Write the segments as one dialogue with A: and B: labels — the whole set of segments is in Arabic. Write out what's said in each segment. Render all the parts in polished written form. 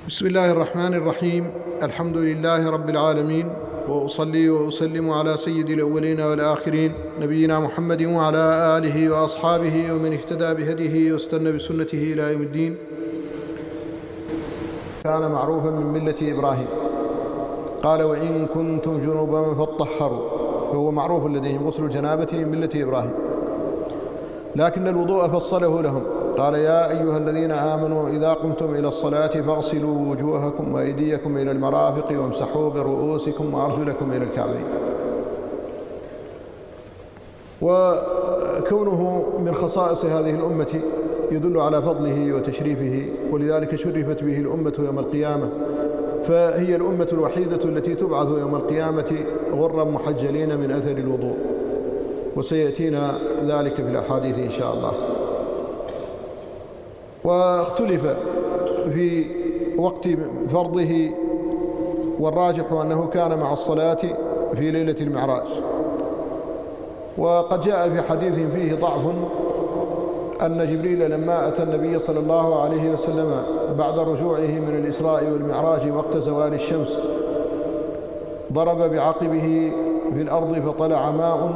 A: بسم الله الرحمن الرحيم. الحمد لله رب العالمين، وأصلي وأسلم على سيد الأولين والآخرين نبينا محمد وعلى آله وأصحابه ومن اهتدى بهديه واستنى بسنته إلى يوم الدين. كان معروفا من ملة إبراهيم. قال: وإن كنتم جنوبا فاطهروا. فهو معروف لديهم غسل الجنابة من ملة إبراهيم، لكن الوضوء فصله لهم. قال: يا أيها الذين آمنوا إذا قمتم إلى الصلاة فاغسلوا وجوهكم وأيديكم إلى المرافق وامسحوا برؤوسكم وأرجلكم إلى الكعبين. وكونه من خصائص هذه الأمة يدل على فضله وتشريفه، ولذلك شرفت به الأمة يوم القيامة، فهي الأمة الوحيدة التي تبعث يوم القيامة غرا محجلين من أثر الوضوء، وسيأتينا ذلك في الأحاديث إن شاء الله. واختلف في وقت فرضه، والراجح أنه كان مع الصلاة في ليلة المعراج. وقد جاء في حديث فيه ضعف أن جبريل لما أتى النبي صلى الله عليه وسلم بعد رجوعه من الإسراء والمعراج وقت زوال الشمس ضرب بعقبه في الأرض فطلع ماء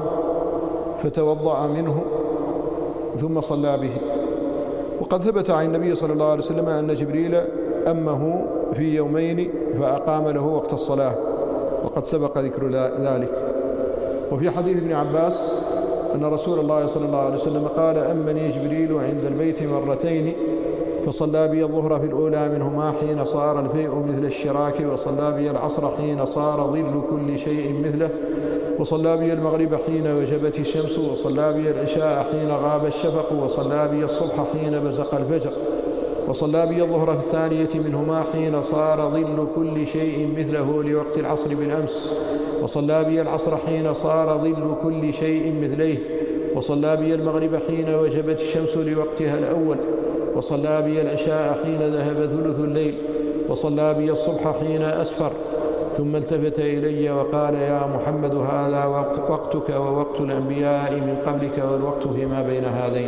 A: فتوضأ منه ثم صلى به. وقد ثبت عن النبي صلى الله عليه وسلم أن جبريل أمه في يومين فأقام له وقت الصلاة، وقد سبق ذكر ذلك. وفي حديث ابن عباس أن رسول الله صلى الله عليه وسلم قال: أمني جبريل عند البيت مرتين، فصلى بي الظهر في الأولى منهما حين صار الفيء مثل الشراك، وصلى بي العصر حين صار ظل كل شيء مثله، وصلى بي المغرب حين وجبت الشمس، وصلى بي العشاء حين غاب الشفق، وصلى بي الصبح حين بزق الفجر، وصلى بي الظهر في الثانية منهما حين صار ظل كل شيء مثله لوقت العصر بالأمس، وصلى بي العصر حين صار ظل كل شيء مثليه، وصلى بي المغرب حين وجبت الشمس لوقتها الأول، وصلى بي العشاء حين ذهب ثلث الليل، وصلى بي الصبح حين أسفر. ثم التفت إلي وقال: يا محمد، هذا وقتك ووقت الأنبياء من قبلك، والوقت فيما بين هذين.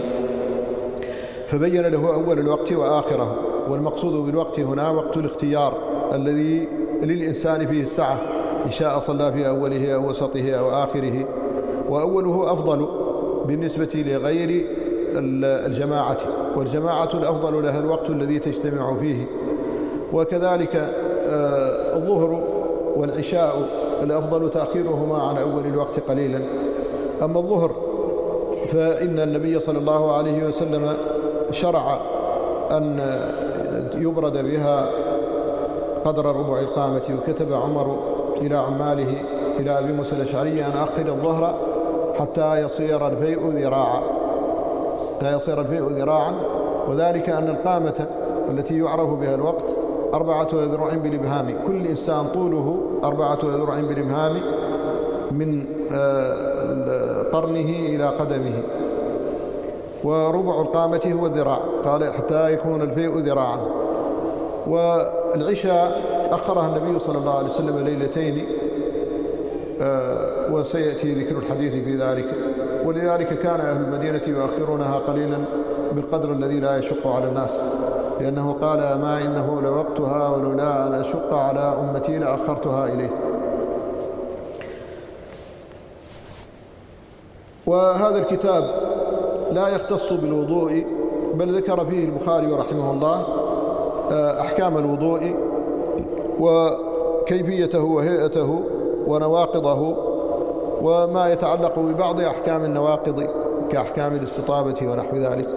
A: فبين له أول الوقت وآخره. والمقصود بالوقت هنا وقت الاختيار الذي للإنسان فيه السعة، إن شاء صلى في أوله أو وسطه أو آخره، وأوله أفضل بالنسبة لغير الجماعة، والجماعة الأفضل لها الوقت الذي تجتمع فيه. وكذلك الظهر والعشاء الأفضل تأخيرهما عن أول الوقت قليلا. أما الظهر فإن النبي صلى الله عليه وسلم شرع أن يبرد بها قدر ربع القامة، وكتب عمر إلى عماله إلى أبي موسى الأشعري أن أخر الظهر حتى يصير الفيء ذراعا، وذلك أن القامة التي يعرف بها الوقت 4 أذرع بالإبهام، كل إنسان طوله 4 أذرع بالإبهام من قرنه إلى قدمه، وربع القامة هو الذراع. قال: حتى يكون الفيء ذراعا. والعشاء أخرها النبي صلى الله عليه وسلم ليلتين، وسيأتي ذكر الحديث في ذلك. ولذلك كان أهل المدينة يؤخرونها قليلا بالقدر الذي لا يشق على الناس، لأنه قال: ما إنه لوقتها، ولولا أن أشق على أمتي لأخرتها إليه. وهذا الكتاب لا يختص بالوضوء، بل ذكر فيه البخاري رحمه الله أحكام الوضوء وكيفيته وهيئته ونواقضه، وما يتعلق ببعض أحكام النواقض كأحكام الاستطابة ونحو ذلك.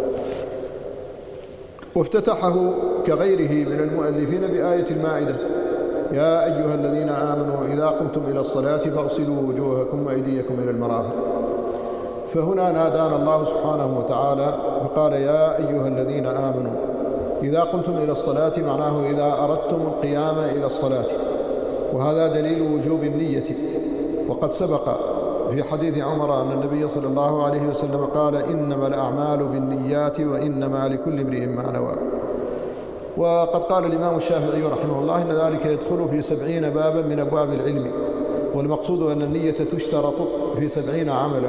A: وافتتحه كغيره من المؤلفين بآية المائدة: يا أيها الذين آمنوا إذا قمتم إلى الصلاة فاغسلوا وجوهكم وأيديكم إلى المرافق. فهنا نادانا الله سبحانه وتعالى فقال: يا أيها الذين آمنوا إذا قمتم إلى الصلاة، معناه إذا أردتم القيام إلى الصلاة، وهذا دليل وجوب النية. وقد سبق في حديث عمر أن النبي صلى الله عليه وسلم قال: إنما الأعمال بالنيات وإنما لكل امرئ ما نوى. وقد قال الإمام الشافعي رحمه الله: إن ذلك يدخل في 70 بابا من أبواب العلم، والمقصود أن النية تشترط في 70 عملا.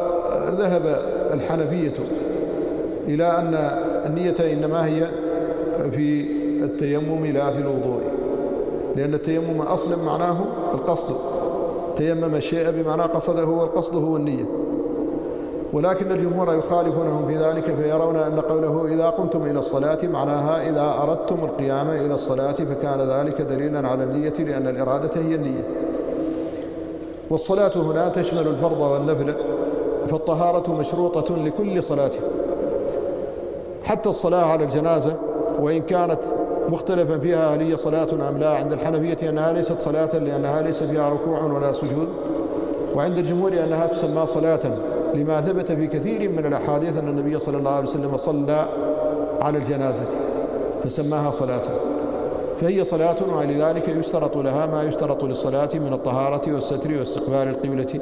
A: وذهب الحنفية إلى أن النية إنما هي في التيمم لا في الوضوء، لأن التيمم أصلا معناه القصد، تيمم الشيء بمعنى قصده، والقصد هو النية. ولكن الجمهور يخالفونهم في ذلك، فيرون أن قوله إذا قمتم إلى الصلاة معناها إذا أردتم القيام إلى الصلاة، فكان ذلك دليلا على النية، لأن الإرادة هي النية. والصلاة هنا تشمل الفرض والنفل، فالطهارة مشروطة لكل صلاة، حتى الصلاة على الجنازة، وإن كانت مختلفا فيها هل هي صلاة أم لا. عند الحنفية أنها ليست صلاة لأنها ليس فيها ركوع ولا سجود، وعند الجمهور أنها تسمى صلاة لما ثبت في كثير من الأحاديث أن النبي صلى الله عليه وسلم صلى على الجنازة فسماها صلاة، فهي صلاة، ولذلك يشترط لها ما يشترط للصلاة من الطهارة والستر واستقبال القبلة.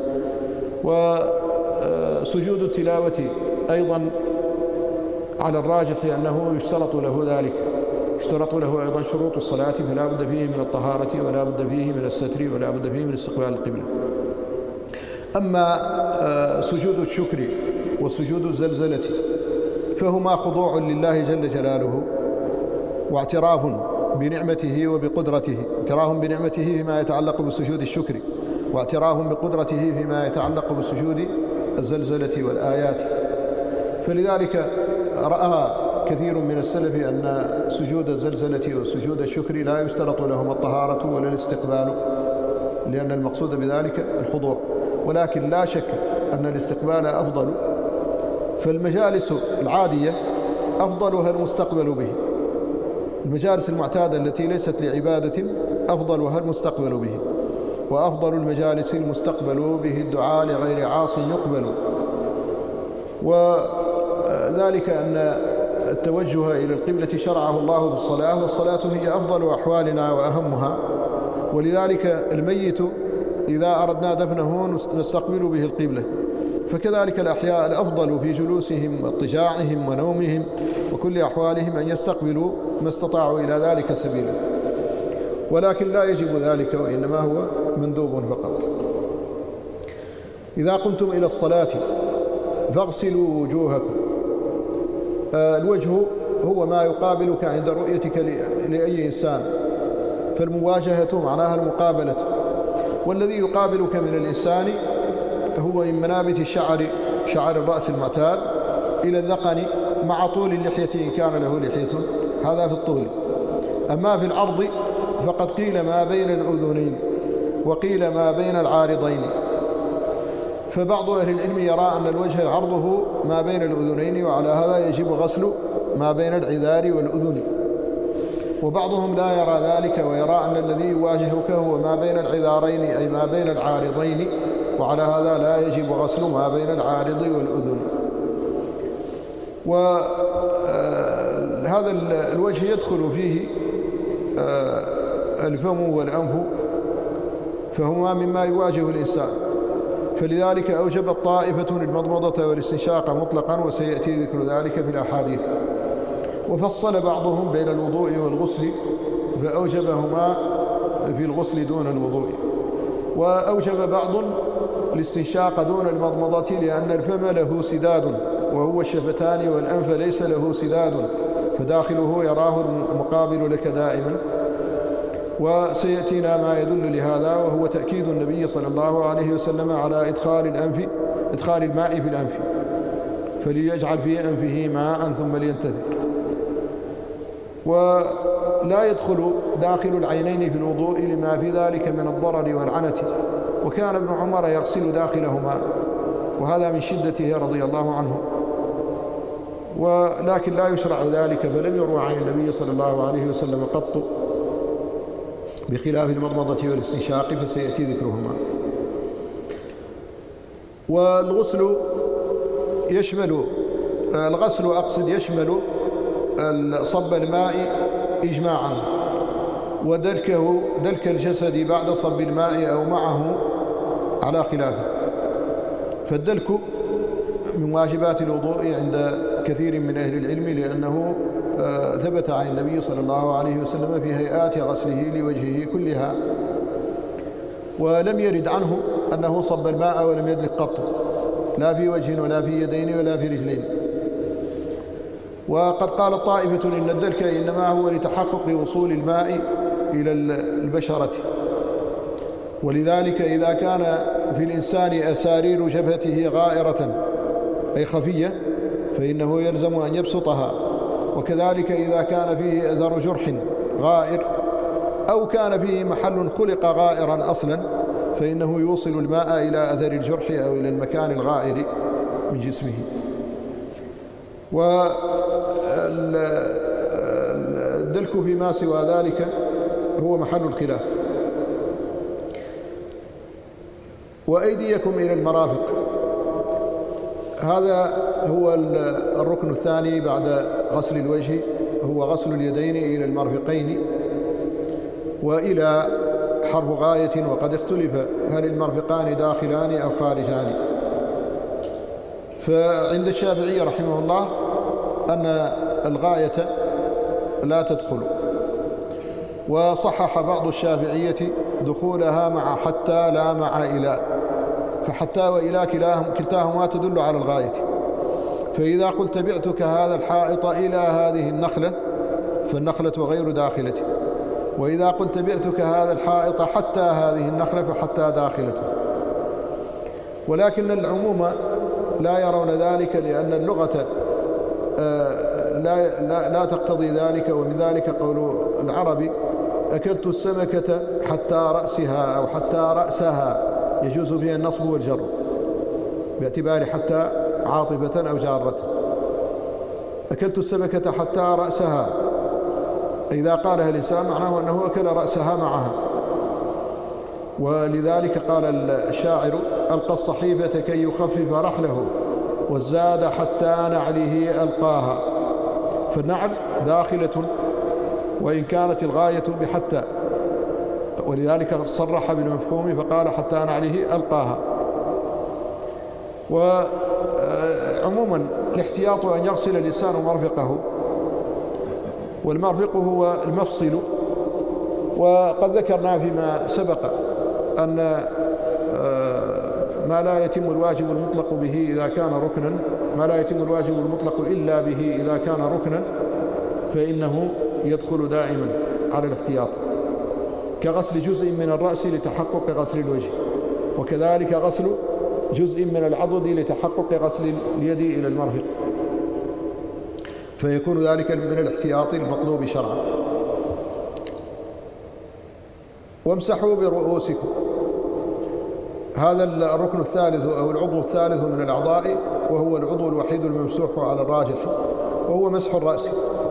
A: وسجود التلاوة أيضا على الراجح أنه يشترط له ذلك، يشترط له أيضا شروط الصلاة، فلا بد فيه من الطهارة، ولا بد فيه من الستر، ولا بد فيه من استقبال القبلة. أما سجود الشكر وسجود الزلزلة فهما خضوع لله جل جلاله، واعتراف بنعمته وبقدرته، اعتراف بنعمته فيما يتعلق بسجود الشكر، واعتراف بقدرته فيما يتعلق بسجود الزلزلة والآيات. فلذلك رأى كثير من السلف أن سجود الزلزلة وسجود الشكر لا يشترط لهم الطهارة ولا الاستقبال، لأن المقصود بذلك الخضوع. ولكن لا شك أن الاستقبال أفضل، فالمجالس العادية أفضلها المستقبل به، المجالس المعتادة التي ليست لعبادة أفضلها المستقبل به، وأفضل المجالس المستقبل به الدعاء لغير عاص يقبل. وذلك أن التوجه إلى القبلة شرعه الله بالصلاة، والصلاة هي أفضل أحوالنا وأهمها، ولذلك الميت إذا أردنا دفنه نستقبل به القبلة، فكذلك الأحياء الأفضل في جلوسهم واضطجاعهم ونومهم وكل أحوالهم أن يستقبلوا ما استطاعوا إلى ذلك سبيلا، ولكن لا يجب ذلك، وإنما هو مندوب فقط. إذا قمتم إلى الصلاة فاغسلوا وجوهكم. الوجه هو ما يقابلك عند رؤيتك لأي إنسان، فالمواجهة معناها المقابلة، والذي يقابلك من الإنسان هو من منابت شعر الرأس المعتاد إلى الذقن مع طول اللحية إن كان له لحية، هذا في الطول. أما في العرض فقد قيل ما بين الأذنين وقيل ما بين العارضين، فبعض أهل العلم يرى أن الوجه عرضه ما بين الأذنين، وعلى هذا يجب غسل ما بين العذار والأذن، وبعضهم لا يرى ذلك ويرى أن الذي يواجهك هو ما بين العذارين أي ما بين العارضين، وعلى هذا لا يجب غسل ما بين العارض والأذن. وهذا الوجه يدخل فيه الفم والأنف، فهما مما يواجه الإنسان، فلذلك أوجبت طائفة المضمضة والاستنشاق مطلقا، وسيأتي ذكر ذلك في الأحاديث. وفصل بعضهم بين الوضوء والغسل فأوجبهما في الغسل دون الوضوء، وأوجب بعض الاستنشاق دون المضمضة لأن الفم له سداد وهو الشفتان، والأنف ليس له سداد، فداخله يراه المقابل لك دائما. وسيأتينا ما يدل لهذا، وهو تأكيد النبي صلى الله عليه وسلم على إدخال الماء في الأنف، فليجعل في أنفه ماء ثم لينتثر. ولا يدخل داخل العينين في الوضوء لما في ذلك من الضرر والعنة، وكان ابن عمر يغسل داخلهما، وهذا من شدته رضي الله عنه. ولكن لا يشرع ذلك، فلم يروى عن النبي صلى الله عليه وسلم قط، بخلاف المضمضة والاستنشاق فسيأتي ذكرهما. والغسل يشمل يشمل صب الماء إجماعا، دلك الجسد بعد صب الماء أو معه على خلافه. فالدلك من واجبات الوضوء عند كثير من أهل العلم، لأنه ثبت عن النبي صلى الله عليه وسلم في هيئات غسله لوجهه كلها، ولم يرد عنه أنه صب الماء ولم يدلك قط، لا في وجه ولا في يدين ولا في رجلين. وقد قال طائفة إن الدلك إنما هو لتحقق وصول الماء إلى البشرة، ولذلك إذا كان في الإنسان أسارير جبهته غائرة أي خفية فإنه يلزم أن يبسطها، وكذلك إذا كان فيه أثر جرح غائر أو كان فيه محل خلق غائرا أصلا فإنه يوصل الماء إلى أثر الجرح أو إلى المكان الغائر من جسمه. والدلك فيما سوى ذلك هو محل الخلاف. وأيديكم إلى المرافق، هذا هو الركن الثاني بعد غسل الوجه، هو غسل اليدين إلى المرفقين وإلى حرف غاية، وقد اختلف هل المرفقان داخلان أو خارجان. فعند الشافعي رحمه الله أن الغاية لا تدخل، وصحح بعض الشافعية دخولها مع حتى لا مع إلى، فحتى وإلى كلتاهما تدل على الغاية. فإذا قلت بعتك هذا الحائط إلى هذه النخلة فالنخلة غير داخلة، وإذا قلت بعتك هذا الحائط حتى هذه النخلة فحتى داخلة. ولكن العموم لا يرون ذلك، لأن اللغة لا تقتضي ذلك. ومن ذلك قول العرب أكلت السمكة حتى رأسها أو حتى رأسها، يجوز فيها النصب والجر باعتبار حتى عاطفة أو جارة. أكلت السمكة حتى رأسها، إذا قالها الإنسان معناه أنه أكل رأسها معها. ولذلك قال الشاعر ألقى الصحيفة كي يخفف رحله والزاد حتى نعله ألقاها، فالنعل داخلة وإن كانت الغاية بحتى، ولذلك صرح بالمفهوم فقال حتى نعله ألقاها. وعموما الاحتياط أن يغسل الإنسان مرفقه، والمرفق هو المفصل. وقد ذكرنا فيما سبق أن ما لا يتم الواجب المطلق به إذا كان ركنا، ما لا يتم الواجب المطلق إلا به إذا كان ركنا فإنه يدخل دائما على الاحتياط، كغسل جزء من الرأس لتحقق غسل الوجه، وكذلك غسل جزء من العضد لتحقق غسل اليد إلى المرفق، فيكون ذلك من الاحتياط المطلوب شرعا. وامسحوا برؤوسكم، هذا الركن الثالث أو العضو الثالث من الأعضاء، وهو العضو الوحيد الممسوح على الراجح، وهو مسح الرأس.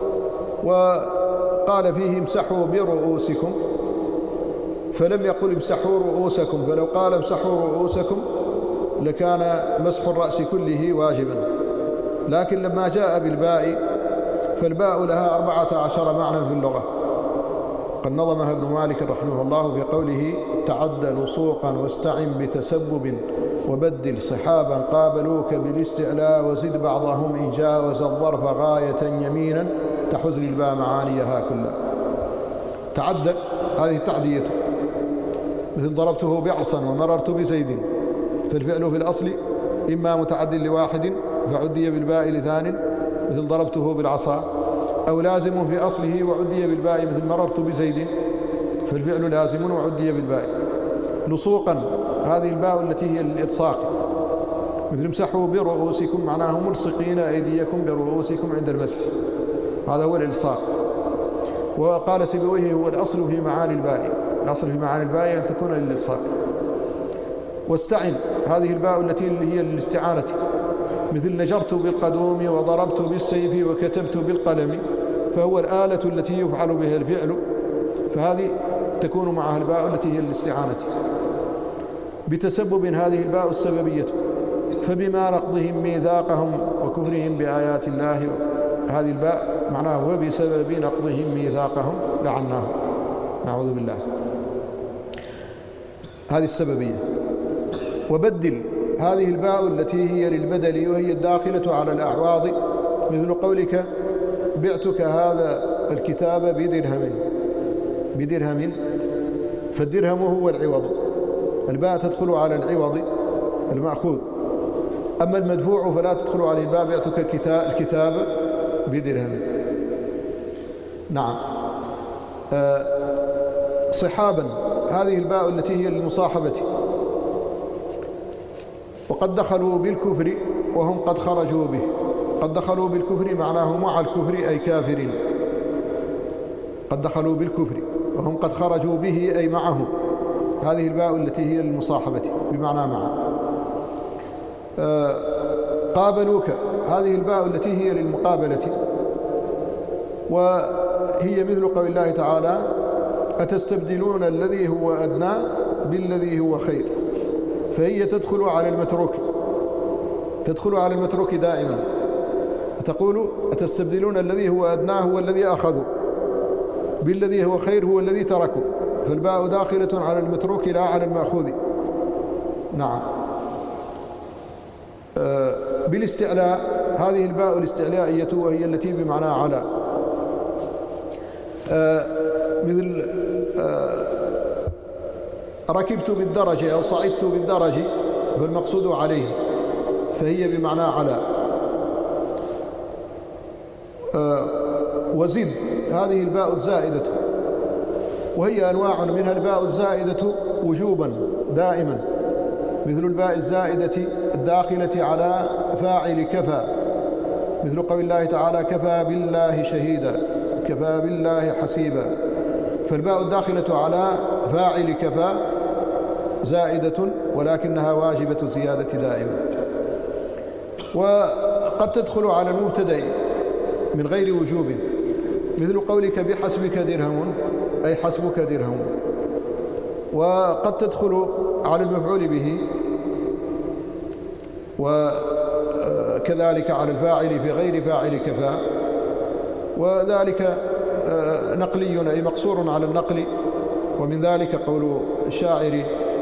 A: وقال فيه امسحوا برؤوسكم، فلم يقل امسحوا رؤوسكم، فلو قال امسحوا رؤوسكم لكان مسح الرأس كله واجبا. لكن لما جاء بالباء فالباء لها 14 معنى في اللغة، قد نظمها ابن مالك رحمه الله في قوله تعدى لصوقا واستعن بتسبب وبدل صحابا قابلوك بالاستعلاء وزد بعضهم إن جاوز الظرف غاية يمينا تحز للباء معانيها كلها. تعدى هذه تعديته، مثل ضربته بعصا ومررت بزيد، فالفعل في الأصل إما متعد لواحد فعدي بالباء لثان مثل ضربته بالعصا، أو لازم في أصله وعدي بالباء مثل مررت بزيد، فالفعل لازم وعدي بالباء. لصوقا هذه الباء التي هي الإلصاق، مثل امسحوا برؤوسكم معناه ملصقين أيديكم برؤوسكم عند المسح، هذا هو الإلصاق. وقال سيبويه هو الأصل في معاني الباء، الأصل في معاني الباء أن تكون للإلصاق. واستعن هذه الباء التي هي الاستعانة، مثل نجرت بالقدوم وضربت بالسيف وكتبت بالقلم، فهو الآلة التي يفعل بها الفعل، فهذه تكون معها الباء التي هي الاستعانة. بتسبب هذه الباء السببية، فبما نقضهم ميثاقهم وكفرهم بآيات الله، هذه الباء معناه وبسبب نقضهم ميثاقهم لعناهم، نعوذ بالله، هذه السببية. وبدل هذه الباء التي هي للبدل وهي الداخلة على الأعواض، مثل قولك بعتك هذا الكتاب بدرهم، فالدرهم هو العوض، الباء تدخل على العوض المأخوذ. أما المدفوع فلا تدخل عليه الباء، بعتك الكتاب بدرهم. نعم. صحابا، هذه الباء التي هي للمصاحبة. وقد دخلوا بالكفر وهم قد خرجوا به. قد دخلوا بالكفر معناه مع الكفر أي كافرين. قد دخلوا بالكفر وهم قد خرجوا به أي معه. هذه الباء التي هي للمصاحبة بمعنى مع. قابلوك، هذه الباء التي هي للمقابلة، وهي مثل قول الله تعالى: أتستبدلون الذي هو أدنى بالذي هو خير. فهي تدخل على المتروك، تدخل على المتروك دائما. تقول: أتستبدلون الذي هو أدنى هو الذي أخذوا بالذي هو خير هو الذي تركوا. فالباء داخلة على المتروك لا على المأخوذ. نعم. بالاستعلاء، هذه الباء الاستعلائية وهي التي بمعنى على. مثل ركبت بالدرج أو صعدت بالدرج فالمقصود عليه، فهي بمعنى على. وزد، هذه الباء الزائدة، وهي أنواع منها الباء الزائدة وجوبا دائما، مثل الباء الزائدة الداخلة على فاعل كفى، مثل قول الله تعالى: كفى بالله شهيدا، كفى بالله حسيبا. فالباء الداخلة على فاعل كفى زائدة، ولكنها واجبة زيادة دائما. وقد تدخل على المبتدأ من غير وجوب، مثل قولك: بحسبك درهم، أي حسبك درهم. وقد تدخل على المفعول به، وكذلك على الفاعل في غير فاعل كفى، وذلك نقلي أي مقصور على النقل. ومن ذلك قول الشاعر: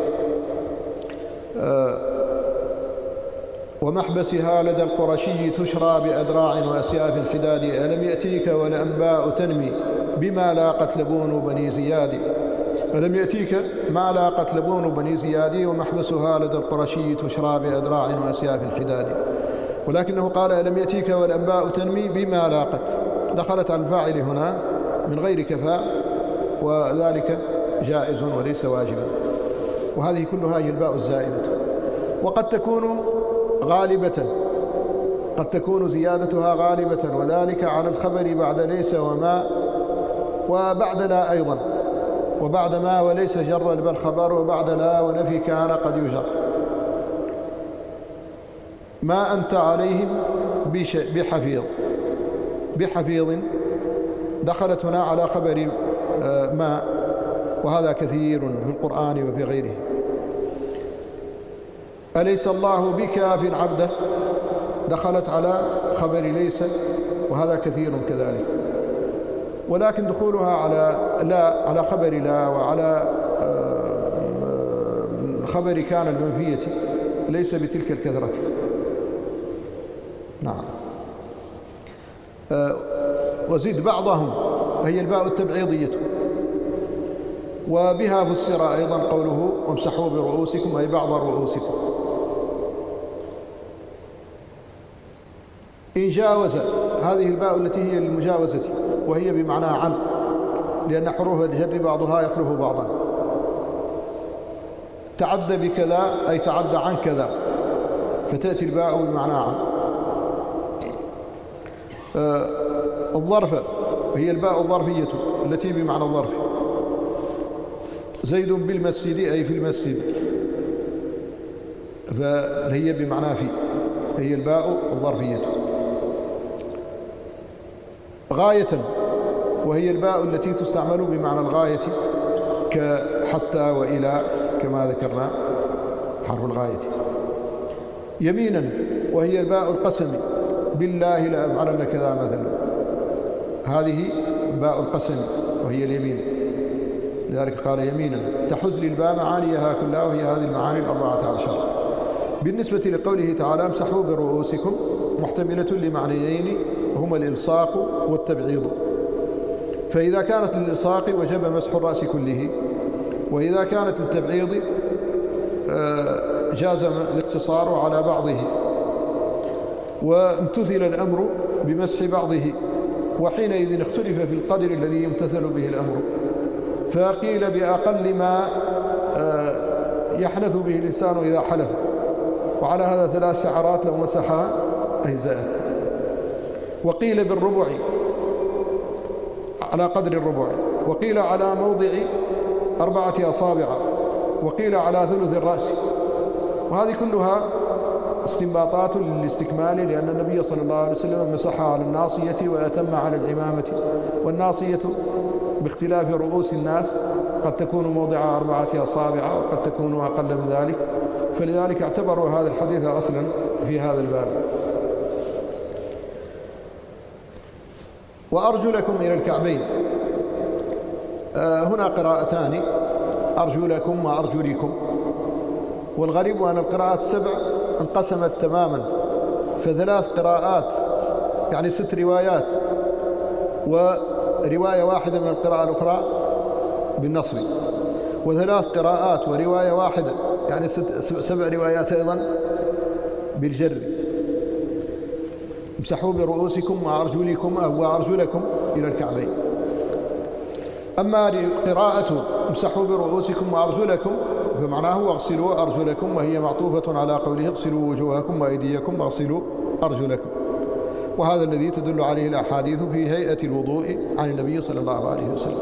A: ومحبسها لدى القرشي تشرى بأدراع وأسياف الحداد، ألم يأتيك والأنباء تنمي بما لاقت لبون بني زياد. ألم يأتيك ما لاقت لبون بني زياد، ومحبسها لدى القرشي تشرى بأدراع وأسياف الحداد. ولكنه قال: ألم يأتيك والأنباء تنمي بما لاقت، دخلت على الفاعل هنا من غير كفاء، وذلك جائز وليس واجبا. وهذه كلها هي الباء الزائدة. وقد تكون غالبة، قد تكون زيادتها غالبة، وذلك على الخبر بعد ليس وما وبعد لا أيضا، وبعد ما وليس جر بل خبر، وبعد لا ونفي كان قد يجر. ما أنت عليهم بحفيظ، بحفيظ دخلت هنا على خبر ما، وهذا كثير في القرآن وفي غيره. أليس الله بكاف عبده، دخلت على خبر ليس، وهذا كثير كذلك. ولكن دخولها على لا، على خبر لا، وعلى خبر كان المنفية ليس بتلك الكثرة. نعم. وزد بعضهم، وهي الباء التبعيضية. وبها فسر أيضا قوله: وامسحوا برؤوسكم، أي بعض رؤوسكم. إن جاوز، هذه الباء التي هي للمجاوزة، وهي بمعنى عن، لأن حروف الجر بعضها يخلف بعضا. تعدى بكذا، أي تعدى عن كذا، فتأتي الباء بمعنى عن. الظرف، وهي الباء الظرفية التي بمعنى الظرف. زيد بالمسجد، أي في المسجد، فهي بمعنى في، هي الباء الظرفية. غاية، وهي الباء التي تستعمل بمعنى الغاية، كحتى وإلى كما ذكرنا حرف الغاية. يمينا، وهي الباء القسم، بالله لأفعلن كذا مثلا، هذه باء القسم وهي اليمين، لذلك قال يمينا. تحز للباء معانيها كلها، وهي هذه المعاني 14. بالنسبة لقوله تعالى: امسحوا برؤوسكم، محتملة لمعنيين هما الإلصاق والتبعيض. فإذا كانت للإلصاق وجب مسح الرأس كله، وإذا كانت للتبعيض جاز الاقتصار على بعضه. وامتثل الأمر بمسح بعضه، وحينئذ اختلف في القدر الذي يمتثل به الأمر، فقيل بأقل ما يحنث به الإنسان إذا حلف، وعلى هذا 3 شعرات لو مسحها أجزاء. وقيل بالربع على قدر الربع، وقيل على موضع 4 أصابع، وقيل على ثلث الرأس. وهذه كلها استنباطات للاستكمال، لأن النبي صلى الله عليه وسلم مسحها على الناصية وأتم على العمامة، والناصية باختلاف رؤوس الناس قد تكون موضع 4 أصابع وقد تكون أقل من ذلك، فلذلك اعتبروا هذا الحديث أصلا في هذا الباب. وأرجلكم إلى الكعبين، هنا قراءتان، أرجلكم وأرجلكم. والغريب أن القراءات 7 انقسمت تماما، ف3 قراءات يعني 6 روايات، ورواية واحدة من القراءة الأخرى بالنصب، و3 قراءات ورواية واحدة يعني 7 روايات أيضا بالجر. امسحوا برؤوسكم وأرجلكم وأرجلكم إلى الكعبين. أما قراءة امسحوا برؤوسكم وأرجلكم فمعناه واغسلوا أرجلكم، وهي معطوفة على قوله اغسلوا وجوهكم وأيديكم واغسلوا أرجلكم، وهذا الذي تدل عليه الأحاديث في هيئة الوضوء عن النبي صلى الله عليه وسلم.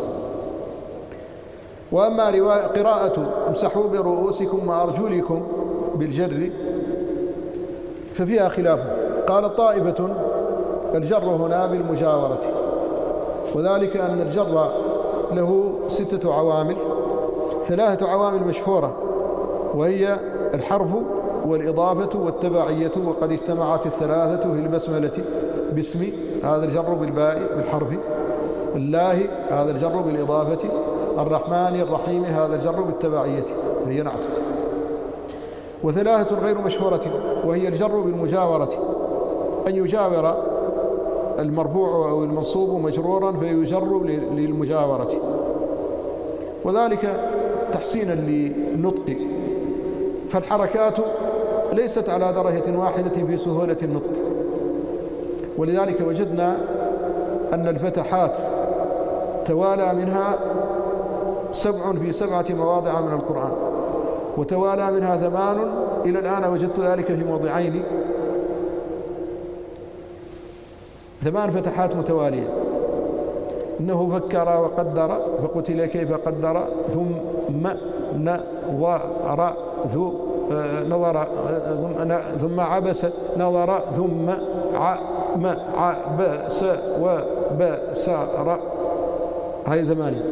A: وأما قراءة امسحوا برؤوسكم وأرجلكم بالجر ففيها خلاف. قال طائفة الجر هنا بالمجاورة، وذلك أن الجر له 6 عوامل، 3 عوامل مشهورة، وهي الحرف والإضافة والتبعية، وقد اجتمعت ال3 في البسملة باسم، هذا الجر بالباء بالحرف، الله هذا الجر بالإضافة، الرحمن الرحيم هذا الجر بالتبعية هي نعت. و3 غير مشهورة، وهي الجر بالمجاورة، أن يجاور المرفوع أو المنصوب مجرورا فيجر للمجاورة، وذلك تحسينا للنطق، فالحركات ليست على درجة واحدة في سهولة النطق، ولذلك وجدنا أن الفتحات توالى منها 7 في 7 مواضع من القرآن، وتوالى منها 8 إلى الآن وجدت ذلك في موضعين، 8 فتحات متوالية. إنه فكر وقدر فقتل كيف قدر، ثم ثم عبس نظر، ثم عبس وبسر، هذه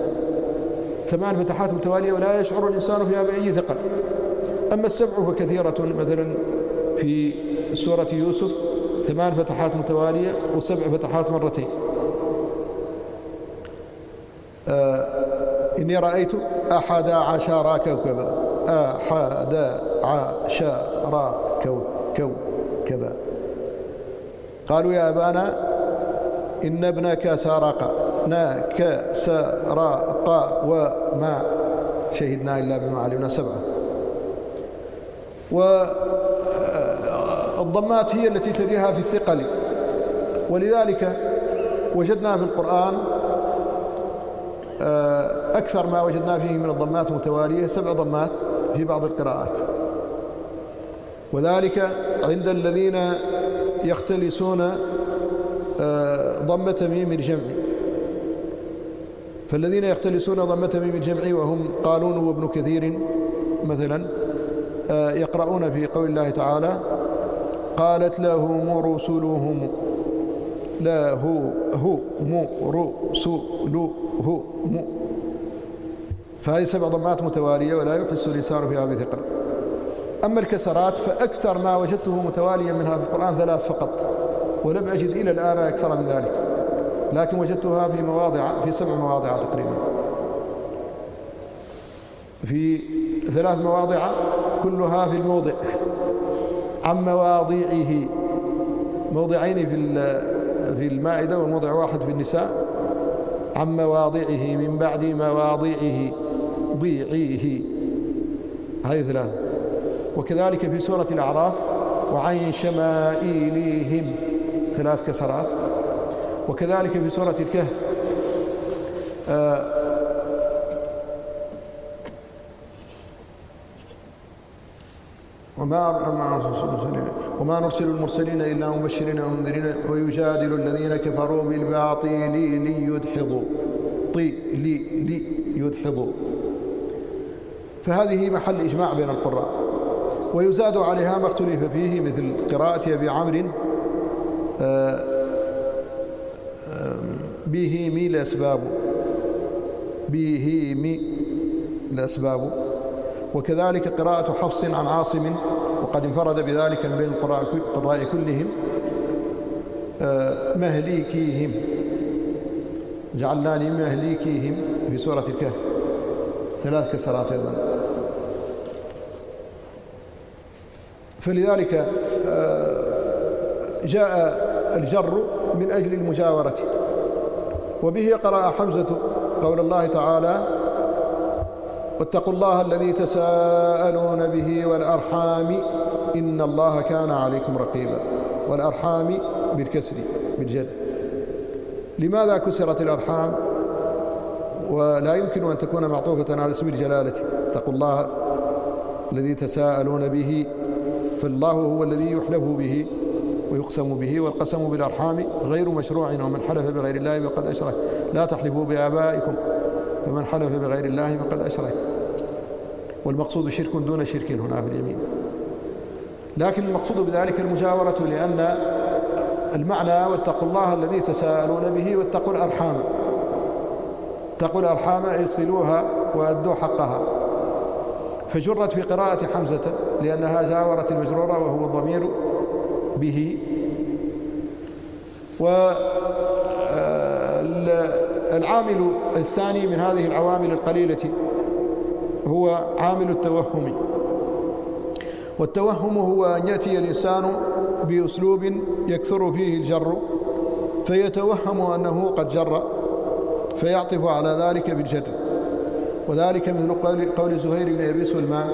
A: 8 فتحات متوالية ولا يشعر الإنسان فيها بأي ثقل. أما السبع فكثيرة، مثلا في سورة يوسف 8 فتحات متوالية و7 فتحات مرتين. إني رأيت 11 كوكبا، 11 كوكبا. قالوا يا أبانا إن ابنك سرق، سرق وما شهدنا إلا بما علمنا. 7. والضمات هي التي تليها في الثقل، ولذلك وجدنا في القرآن أكثر ما وجدنا فيه من الضمات متوالية 7 ضمات في بعض القراءات، وذلك عند الذين يختلسون ضمة ميم الجمع. فالذين يختلسون ضمة ميم الجمع وهم قالون وابن كثير مثلا يقرؤون في قول الله تعالى قالت لهم رسلهم، لا هو رسلهم، فهذه 7 ضمات متوالية ولا يحس الإنسان فيها بثقل. أما الكسرات فأكثر ما وجدته متواليا منها في القرآن 3 فقط، ولم أجد إلى الآن أكثر من ذلك، لكن وجدتها في 7 مواضع تقريبا، في 3 مواضع كلها في الموضع عن مواضعه، موضعين في المائدة وموضع واحد في النساء، عن مواضعه من بعد مواضعه ضيعيه، هذه 3. وكذلك في سورة الأعراف وعن شمائلهم 3 كسرات. وكذلك في سورة الكهف وما نرسل المرسلين إلا مبشرين ومنذرين ويجادل الذين كفروا بالباطل ليدحضوا ليدحضوا. فهذه محل إجماع بين القراء. ويزاد عليها ما اختلف فيه مثل قراءة أبي عمرو به مي الأسباب وكذلك قراءة حفص عن عاصم وقد انفرد بذلك من بين القراء كلهم مهليكيهم، جعلنا لمهليكيهم في سورة الكهف 3 كسرات أيضا. فلذلك جاء الجر من أجل المجاورة. وبه قرأ حمزة قول الله تعالى واتقوا الله الذي تساءلون به والأرحام إن الله كان عليكم رقيبا. والأرحام بالكسر بالجر. لماذا كسرت الأرحام ولا يمكن أن تكون معطوفة على اسم الجلالة؟ اتقوا الله الذي تساءلون به، فالله هو الذي يحلف به ويقسم به، والقسم بالأرحام غير مشروع، ومن حلف بغير الله فقد أشرك. لا تحلفوا بآبائكم فمن حلف بغير الله فقد أشرك. والمقصود شرك دون شرك هنا في اليمين، لكن المقصود بذلك المجاورة، لأن المعنى واتقوا الله الذي تساءلون به واتقوا الأرحام. اتقوا الأرحام أي صلوها وأدوا حقها. فجرت في قراءة حمزة لأنها جاورت المجرورة وهو الضمير به. والعامل الثاني من هذه العوامل القليلة هو عامل التوهم. والتوهم هو أن يأتي الإنسان بأسلوب يكثر فيه الجر فيتوهم أنه قد جر فيعطف على ذلك بالجر. وذلك مثل قول زهير بن أبي سلمان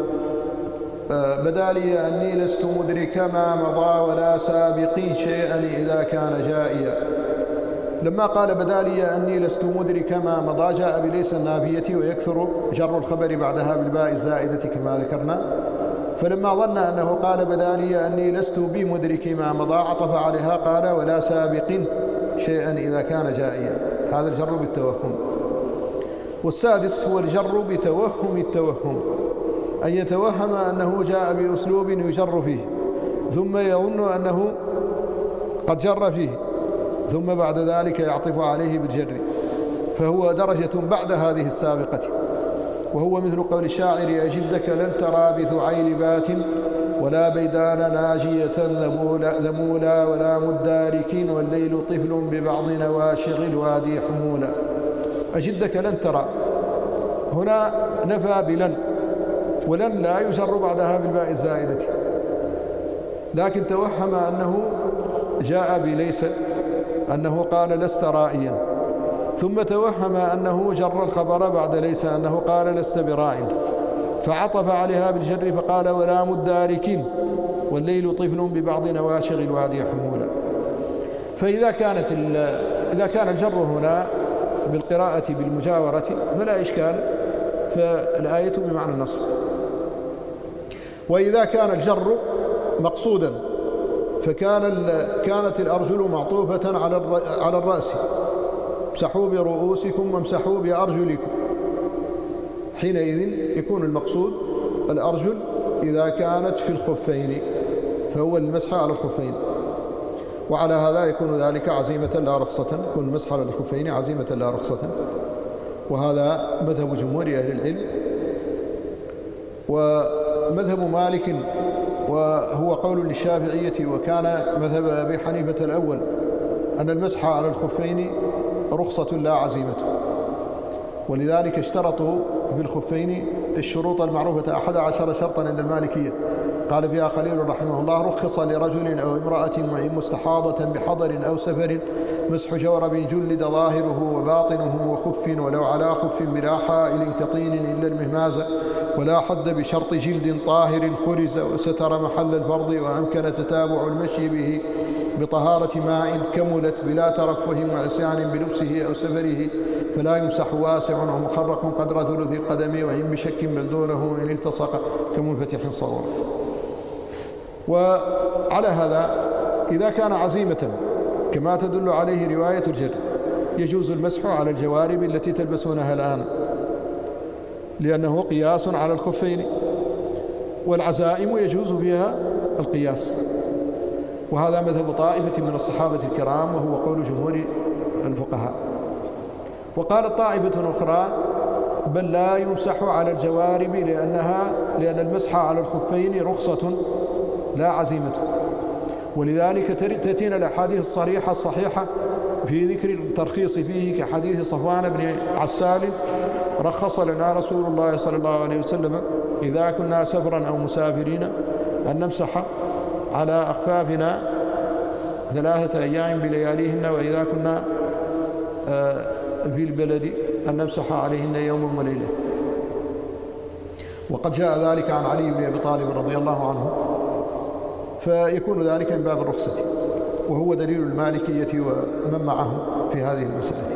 A: بدا لي أني لست مدرك ما مضى ولا سابقي شيئا إذا كان جائيا. لما قال بدا لي أني لست مدرك ما مضى جاء بليس النافية ويكثر جر الخبر بعدها بالباء الزائدة كما ذكرنا. فلما ظن أنه قال بدا لي أني لست بمدرك ما مضى عطف عليها قال ولا سابق شيئا إذا كان جائيا. هذا الجر بالتوهم. والسادس هو الجر بتوهم التوهم، أن يتوهم أنه جاء بأسلوب يجر فيه ثم يظن أنه قد جر فيه ثم بعد ذلك يعطف عليه بالجر، فهو درجة بعد هذه السابقة. وهو مثل قول الشاعر أجدك لن ترى بثعيل بات ولا بيدان ناجية ذمولا ولا مدارك والليل طفل ببعض نواشغ الوادي حمولا. أجدك لن ترى هنا نفى بلن، ولن لا يجر بعدها بالباء الزائدة، لكن توهم أنه جاء بليس، أنه قال لست رائيا، ثم توهم أنه جر الخبر بعد ليس أنه قال لست برائي، فعطف عليها بالجر فقال ولا مدارك والليل طفل ببعض نواشغ الوادي حمولا. فإذا كان الجر هنا بالقراءة بالمجاورة فلا إشكال، فالآية بمعنى النصب. وإذا كان الجر مقصودا كانت الأرجل معطوفة على الرأس، امسحوا برؤوسكم وامسحوا بأرجلكم. حينئذ يكون المقصود الأرجل إذا كانت في الخفين فهو المسح على الخفين، وعلى هذا يكون ذلك عزيمة لا رخصة، يكون المسح على الخفين عزيمة لا رخصة. وهذا مذهب جمهور أهل العلم. ومذهب مالك وهو قول للشافعية وكان مذهب أبي حنيفة الأول أن المسح على الخفين رخصة لا عزيمة، ولذلك اشترطوا في الخفين الشروط المعروفة 11 شرطا عند المالكية. قال فيها خليل رحمه الله رخص لرجل أو امرأة وإن مستحاضة بحضر أو سفر مسح جورب جلد ظاهره وباطنه وخف ولو على خف بلا حائل كطين إلا المهماز، ولا حد بشرط جلد طاهر خرز وستر محل الفرض وأمكن تتابع المشي به بطهارة ماء كملت بلا ترفه وعصيان بلبسه أو سفره فلا يمسح واسع ومخرق قدر ثلث القدم وإن بشك بل دونه إن التصق كمنفتح صغر. وعلى هذا إذا كان عزيمة كما تدل عليه رواية الجر يجوز المسح على الجوارب التي تلبسونها الآن لأنه قياس على الخفين، والعزائم يجوز فيها القياس، وهذا مذهب طائفة من الصحابة الكرام وهو قول جمهور الفقهاء. وقال طائفة أخرى بل لا يمسح على الجوارب لأن المسح على الخفين رخصة لا عزيمة، ولذلك تأتينا الأحاديث الصريحة الصحيحة في ذكر الترخيص فيه كحديث صفوان بن عسال رخص لنا رسول الله صلى الله عليه وسلم إذا كنا سفرا أو مسافرين أن نمسح على أخفافنا 3 أيام بلياليهن، وإذا كنا في البلد أن نمسح عليهن يوم وليلة. وقد جاء ذلك عن علي بن أبي طالب رضي الله عنه، فيكون ذلك من باب الرخصة، وهو دليل المالكية ومن معهم في هذه المسألة.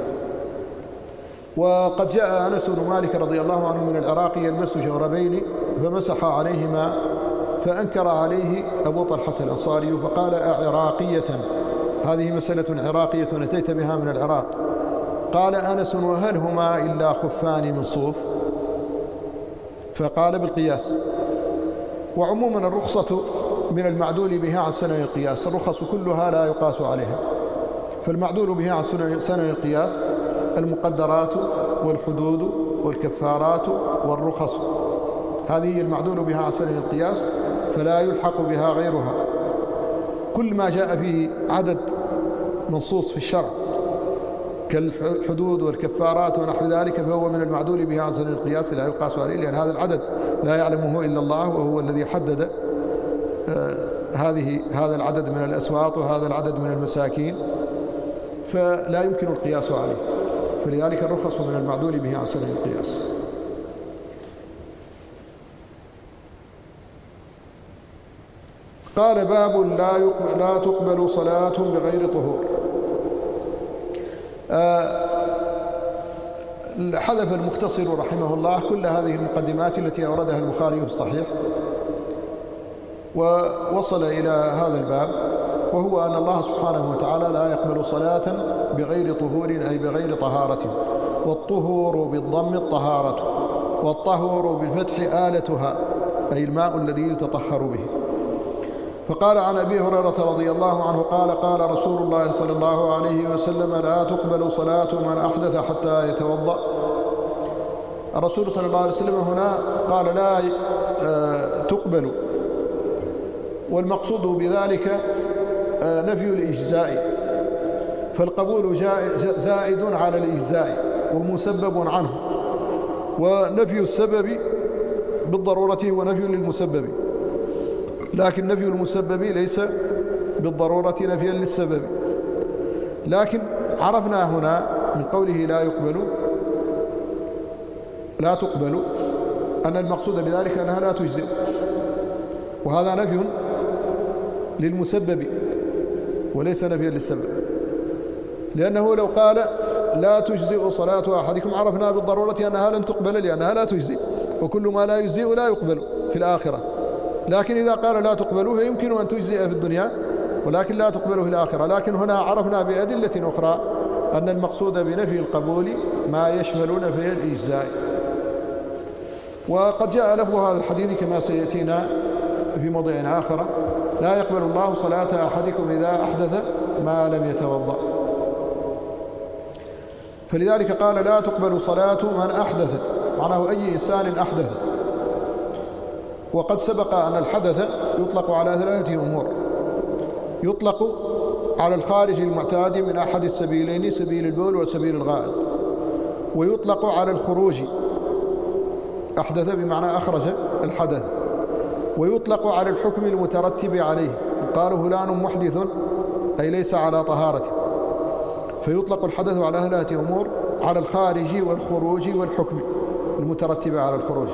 A: وقد جاء أنس بن مالك رضي الله عنه من العراق يلبس جوربين فمسح عليهما، فأنكر عليه أبو طلحة الأنصاري فقال أعراقية، هذه مسألة عراقية أتيت بها من العراق. قال أنس وهل هما إلا خفان من صوف؟ فقال بالقياس. وعموما الرخصة من المعدول بها عن سنن القياس، الرخص كلها لا يقاس عليها، فالمعدول بها عن سنن القياس المقدرات والحدود والكفارات والرخص، هذه المعدول بها عن سنن القياس فلا يلحق بها غيرها. كل ما جاء فيه عدد منصوص في الشرع كالحدود والكفارات ونحو ذلك فهو من المعدول بها عن سنن القياس لا يقاس عليه، لأن هذا العدد لا يعلمه إلا الله، وهو الذي حدد هذا العدد من الأسواط وهذا العدد من المساكين، فلا يمكن القياس عليه، فلذلك الرخص من المعدول به عن سنن القياس. قال باب لا تقبل صلاة بغير طهور. حذف المختصر رحمه الله كل هذه المقدمات التي أوردها البخاري في الصحيح، ووصل إلى هذا الباب، وهو أن الله سبحانه وتعالى لا يقبل صلاة بغير طهور أي بغير طهارة، والطهور بالضم الطهارة، والطهور بالفتح آلتها أي الماء الذي يتطهر به. فقال عن أبي هريرة رضي الله عنه قال قال رسول الله صلى الله عليه وسلم لا تقبل صلاة من أحدث حتى يتوضأ. الرسول صلى الله عليه وسلم هنا قال لا تقبل، والمقصود بذلك نفي الإجزاء، فالقبول زائد على الإجزاء ومسبب عنه، ونفي السبب بالضرورة هو نفي للمسبب، لكن نفي المسبب ليس بالضرورة نفيا للسبب. لكن عرفنا هنا من قوله لا تقبل أن المقصود بذلك أنها لا تجزئ، وهذا نفي للمسبب وليس نفيا للسبب، لأنه لو قال لا تجزئ صلاة أحدكم عرفنا بالضرورة أنها لن تقبل لأنها لا تجزئ، وكل ما لا يجزئ لا يقبل في الآخرة. لكن إذا قال لا تقبل يمكن أن تجزئ في الدنيا ولكن لا تقبل في الآخرة. لكن هنا عرفنا بأدلة أخرى أن المقصود بنفي القبول ما يشمل نفي الإجزاء. وقد جاء لفظ هذا الحديث كما سيأتينا في موضع آخر لا يقبل الله صلاة أحدكم إذا أحدث ما لم يتوضأ، فلذلك قال لا تقبل صلاة من أحدث، معناه أي إنسان أحدث. وقد سبق أن الحدث يطلق على 3 أمور: يطلق على الخارج المعتاد من أحد السبيلين سبيل البول وسبيل الغائط، ويطلق على الخروج أحدث بمعنى أخرج الحدث، ويطلق على الحكم المترتب عليه، قال فلان محدث أي ليس على طهارته، فيطلق الحدث على 3 أمور: على الخارج والخروج والحكم المترتب على الخروج.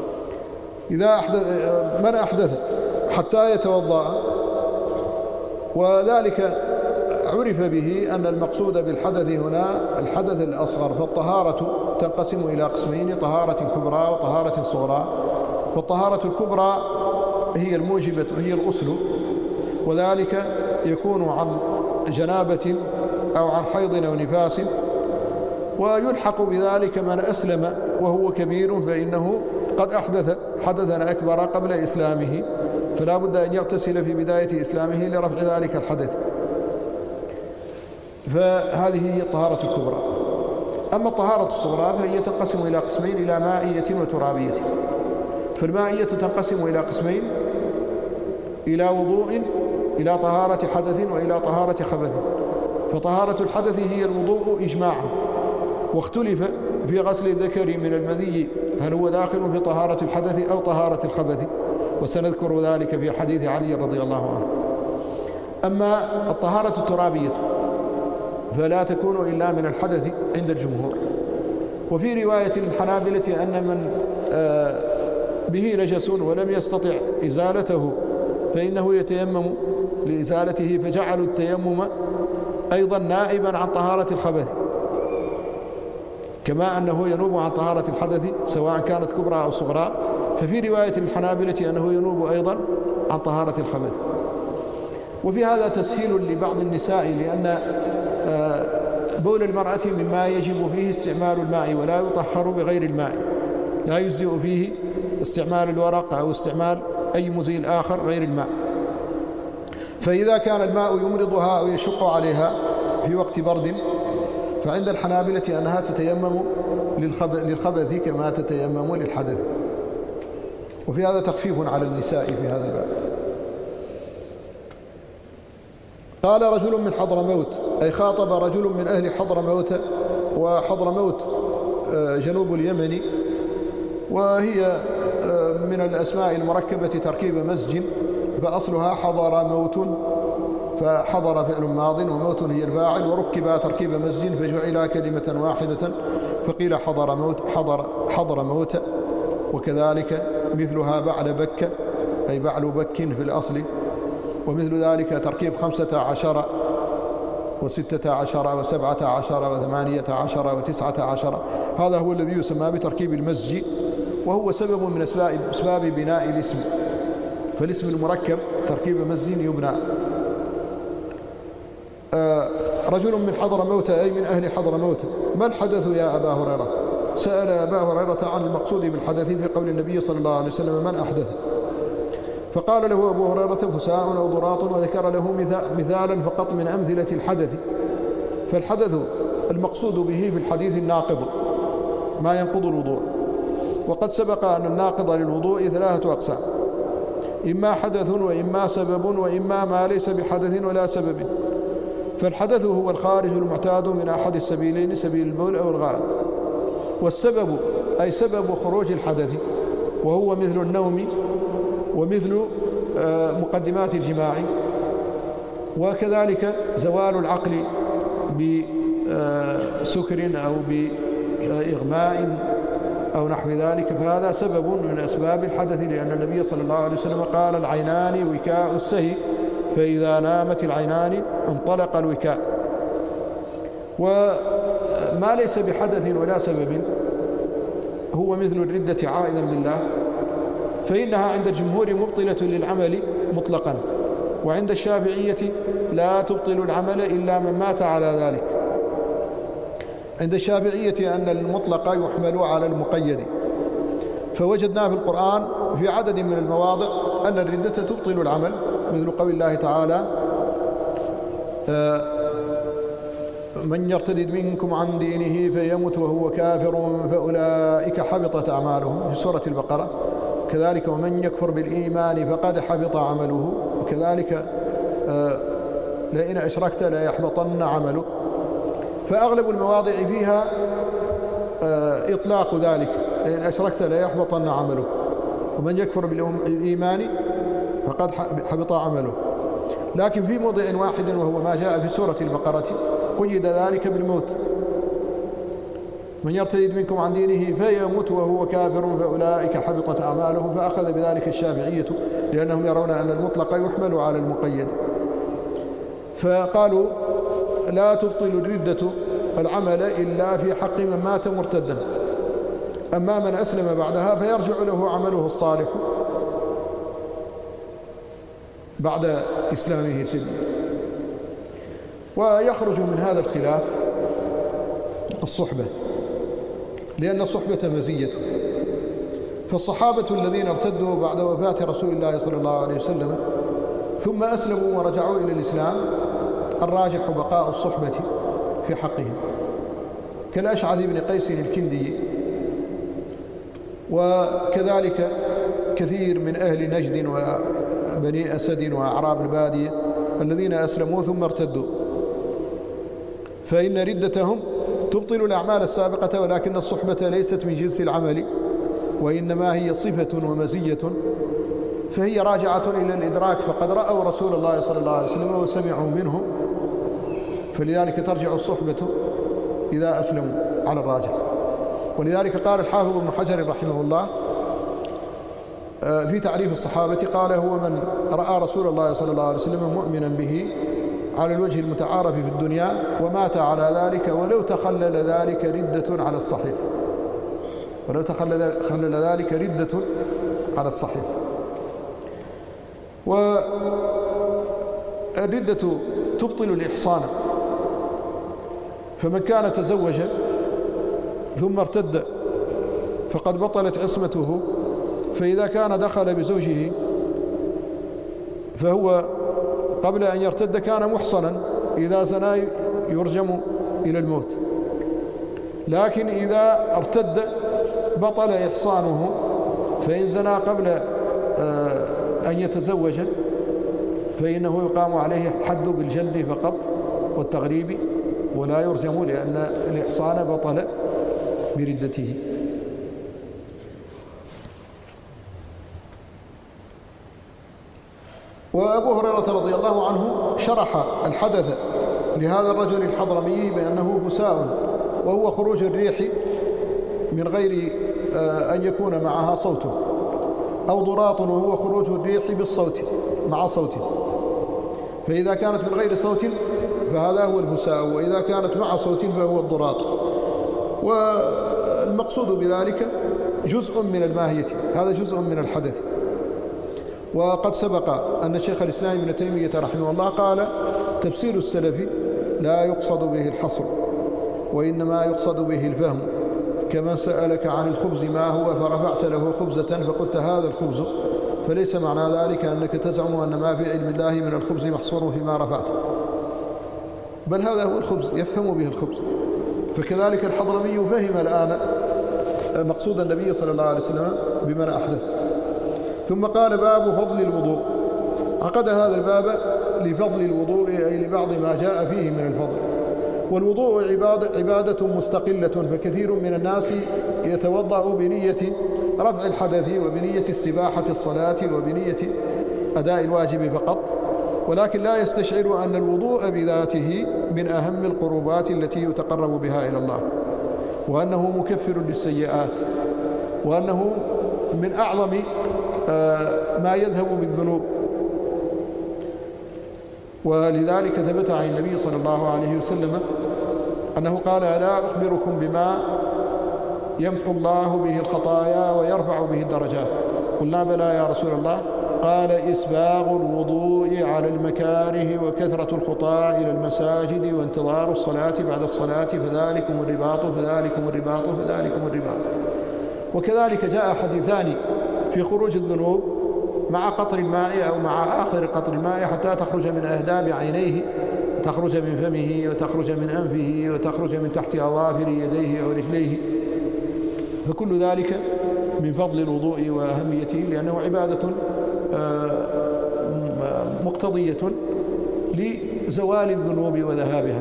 A: إذا من أحدث حتى يتوضأ وذلك عرف به أن المقصود بالحدث هنا الحدث الأصغر. فالطهارة تنقسم إلى قسمين: طهارة كبرى وطهارة صغرى. والطهارة الكبرى هي الموجبة، هي الأصل، وذلك يكون عن جنابة أو عن حيض أو نفاس. ويلحق بذلك من أسلم وهو كبير فإنه قد أحدث حدثا أكبر قبل إسلامه، فلا بد أن يغتسل في بداية إسلامه لرفع ذلك الحدث. فهذه هي الطهارة الكبرى. أما الطهارة الصغرى فهي تنقسم إلى قسمين: إلى مائية وترابية. فالمائية تنقسم إلى قسمين: إلى وضوء، إلى طهارة حدث، وإلى طهارة خبث. فطهارة الحدث هي الوضوء إجماعا، واختلف في غسل الذكر من المذي هل هو داخل في طهارة الحدث أو طهارة الخبث، وسنذكر ذلك في حديث علي رضي الله عنه. أما الطهارة الترابية فلا تكون إلا من الحدث عند الجمهور. وفي رواية الحنابلة أن من به نجس ولم يستطع إزالته فإنه يتيمم لإزالته، فجعلوا التيمم أيضا نائبا عن طهارة الخبث، كما أنه ينوب عن طهارة الحدث سواء كانت كبرى أو صغرى. ففي رواية الحنابلة أنه ينوب أيضا عن طهارة الخبث. وفي هذا تسهيل لبعض النساء، لأن بول المرأة مما يجب فيه استعمال الماء ولا يطهر بغير الماء، لا يجزئ فيه استعمال الورق أو استعمال أي مزيل آخر غير الماء. فإذا كان الماء يمرضها أو يشق عليها في وقت برد فعند الحنابلة أنها تتيمم للخبث كما تتيمم للحدث. وفي هذا تخفيف على النساء في هذا الباب. قال رجل من حضرموت، أي خاطب رجل من أهل حضرموت، وحضرموت جنوب اليمن، وهي من الأسماء المركبة تركيب مزج، فأصلها حضر موت، فحضر فعل ماض وموت هي الفاعل، وركب تركيب مزج فجعل كلمة واحدة فقيل حضر موت. وكذلك مثلها بعل بك، أي بعل بك في الأصل. ومثل ذلك تركيب 15 و16 و17 و18 و19، هذا هو الذي يسمى بتركيب المزج، وهو سبب من أسباب بناء الاسم. فالاسم المركب تركيب مزج يبنى. رجل من حضرموت، أي من أهل حضرموت: ما الحدث يا أبا هريرة؟ سأل أبا هريرة عن المقصود بالحدث في قول النبي صلى الله عليه وسلم: من أحدث؟ فقال له أبو هريرة: فساء أو ضراط، وذكر له مثالا فقط من أمثلة الحدث. فالحدث المقصود به في الحديث الناقض، ما ينقض الوضوء. وقد سبق أن الناقض للوضوء 3 أقسام: إما حدث، وإما سبب، وإما ما ليس بحدث ولا سبب. فالحدث هو الخارج المعتاد من أحد السبيلين، سبيل البول أو الغائط. والسبب أي سبب خروج الحدث، وهو مثل النوم ومثل مقدمات الجماع، وكذلك زوال العقل بسكر أو بإغماء أو نحو ذلك، فهذا سبب من أسباب الحدث، لأن النبي صلى الله عليه وسلم قال: العينان وكاء السهي، فإذا نامت العينان انطلق الوكاء. وما ليس بحدث ولا سبب هو مثل الردة عائذا بالله، فإنها عند الجمهور مبطلة للعمل مطلقا، وعند الشافعية لا تبطل العمل إلا من مات على ذلك. عند الشافعية أن المطلق يحمل على المقيد، فوجدنا في القرآن في عدد من المواضع أن الردة تبطل العمل، مثل قول الله تعالى: من يرتد منكم عن دينه فيمت وهو كافر فأولئك حبطت أعمالهم، في سورة البقرة. كذلك: ومن يكفر بالإيمان فقد حبط عمله. وكذلك: لئن أشركت لا يحبطن عمله. فأغلب المواضع فيها إطلاق ذلك: لئن أشركت لا يحبطن عمله، ومن يكفر بالإيمان فقد حبط عمله. لكن في موضع واحد وهو ما جاء في سورة البقرة قيد ذلك بالموت: من يرتد منكم عن دينه فيموت وهو كافر فأولئك حبطت أعمالهم. فأخذ بذلك الشافعية، لأنهم يرون أن المطلق يحمل على المقيد. فقالوا لا تبطل الردة العمل إلا في حق من مات مرتدا، أما من أسلم بعدها فيرجع له عمله الصالح بعد إسلامه سلم. ويخرج من هذا الخلاف الصحبة، لأن الصحبة مزية. فالصحابة الذين ارتدوا بعد وفاة رسول الله صلى الله عليه وسلم ثم أسلموا ورجعوا إلى الإسلام الراجح بقاء الصحبة في حقهم، كالأشعث بن قيس الكندي، وكذلك كثير من أهل نجد وبني أسد وأعراب البادية الذين أسلموا ثم ارتدوا، فإن ردتهم تبطل الأعمال السابقة، ولكن الصحبة ليست من جنس العمل، وإنما هي صفة ومزية، فهي راجعة إلى الإدراك، فقد رأوا رسول الله صلى الله عليه وسلم وسمعوا منه، فلذلك ترجع الصحبة إذا أسلموا على الراجح. ولذلك قال الحافظ ابن حجر رحمه الله في تعريف الصحابة، قال هو من رأى رسول الله صلى الله عليه وسلم مؤمنا به على الوجه المتعارف في الدنيا ومات على ذلك، ولو تخلل ذلك ردة على الصحيح، ولو تخلل ذلك ردة على الصحيح. والردة تبطل الإحصان، فمن كان تزوج ثم ارتد فقد بطلت عصمته، فإذا كان دخل بزوجه فهو قبل أن يرتد كان محصنا، إذا زنى يرجم إلى الموت، لكن إذا ارتد بطل إحصانه، فإن زنى قبل أن يتزوج فإنه يقام عليه حد بالجلد فقط والتغريب ولا يرجم، لأن الإحصان بطل بردته. وأبو هريرة رضي الله عنه شرح الحدث لهذا الرجل الحضرمي بأنه بساء، وهو خروج الريح من غير أن يكون معها صوت، أو ضراط وهو خروج الريح بالصوت مع صوت، فإذا كانت من غير صوت فهذا هو البساء، وإذا كانت مع صوت فهو الضراط. والمقصود بذلك جزء من الماهية، هذا جزء من الحدث. وقد سبق أن الشيخ الإسلام ابن تيمية رحمه الله قال تفسير السلف لا يقصد به الحصر، وإنما يقصد به الفهم، كمن سألك عن الخبز ما هو فرفعت له خبزة فقلت هذا الخبز، فليس معنى ذلك أنك تزعم أن ما في علم الله من الخبز محصور فيما رفعت، بل هذا هو الخبز يفهم به الخبز. فكذلك الحضرمي فهم الآن مقصود النبي صلى الله عليه وسلم بمن أحدث. ثم قال باب فضل الوضوء، عقد هذا الباب لفضل الوضوء، أي لبعض ما جاء فيه من الفضل. والوضوء عبادة مستقلة، فكثير من الناس يتوضأ بنية رفع الحدث وبنية استباحة الصلاة وبنية أداء الواجب فقط، ولكن لا يستشعر أن الوضوء بذاته من أهم القربات التي يتقرب بها إلى الله، وأنه مكفر للسيئات، وأنه من أعظم ما يذهب بالذنوب. ولذلك ثبت عن النبي صلى الله عليه وسلم أنه قال ألا أخبركم بما يمحو الله به الخطايا ويرفع به الدرجات؟ قلنا بلى يا رسول الله. قال إسباغ الوضوء على المكاره وكثرة الخطى إلى المساجد وانتظار الصلاة بعد الصلاة، فذلكم الرباط فذلكم الرباط فذلكم الرباط. وكذلك جاء حديثان في خروج الذنوب مع قطر الماء أو مع آخر قطر الماء حتى تخرج من أهداب عينيه، تخرج من فمه وتخرج من أنفه وتخرج من تحت أظافر يديه ورجليه، فكل ذلك من فضل الوضوء وأهميته، لأنه عبادة مقتضية لزوال الذنوب وذهابها.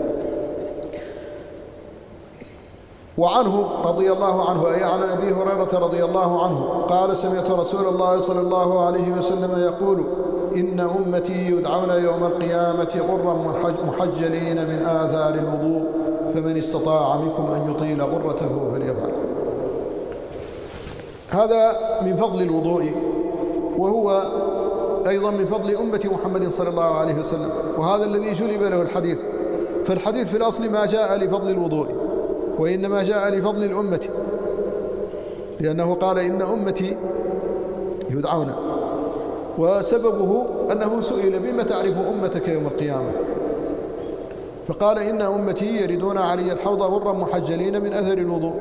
A: وعنه رضي الله عنه، أي عن أبي هريرة رضي الله عنه قال سمعت رسول الله صلى الله عليه وسلم يقول إن أمتي يدعون يوم القيامة غرا محجلين من آثار الوضوء، فمن استطاع منكم أن يطيل غرته فليفعل. هذا من فضل الوضوء، وهو أيضا من فضل أمة محمد صلى الله عليه وسلم، وهذا الذي جلب له الحديث. فالحديث في الأصل ما جاء لفضل الوضوء، وإنما جاء لفضل الأمة، لأنه قال إن أمتي يدعون، وسببه أنه سئل بما تعرف أمتك يوم القيامة، فقال إن أمتي يردون علي الحوض غرا محجلين من أثر الوضوء.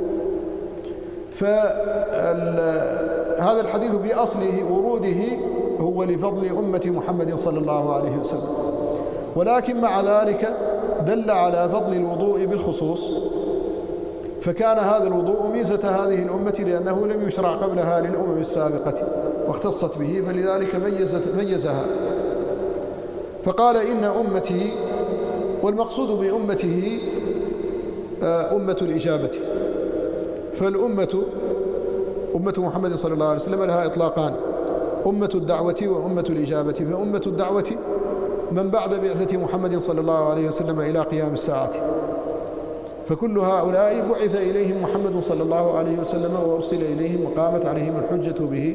A: فهذا الحديث في أصله وروده هو لفضل أمة محمد صلى الله عليه وسلم، ولكن مع ذلك دل على فضل الوضوء بالخصوص، فكان هذا الوضوء ميزة هذه الأمة لأنه لم يشرع قبلها للأمم السابقة واختصت به، فلذلك ميزها. فقال إن أمتي، والمقصود بأمته أمة الإجابة. فالأمة أمة محمد صلى الله عليه وسلم لها إطلاقان: أمة الدعوة وأمة الإجابة. فأمة الدعوة من بعد بعثة محمد صلى الله عليه وسلم إلى قيام الساعة، فكل هؤلاء بعث إليهم محمد صلى الله عليه وسلم وأرسل إليهم وقامت عليهم الحجة به،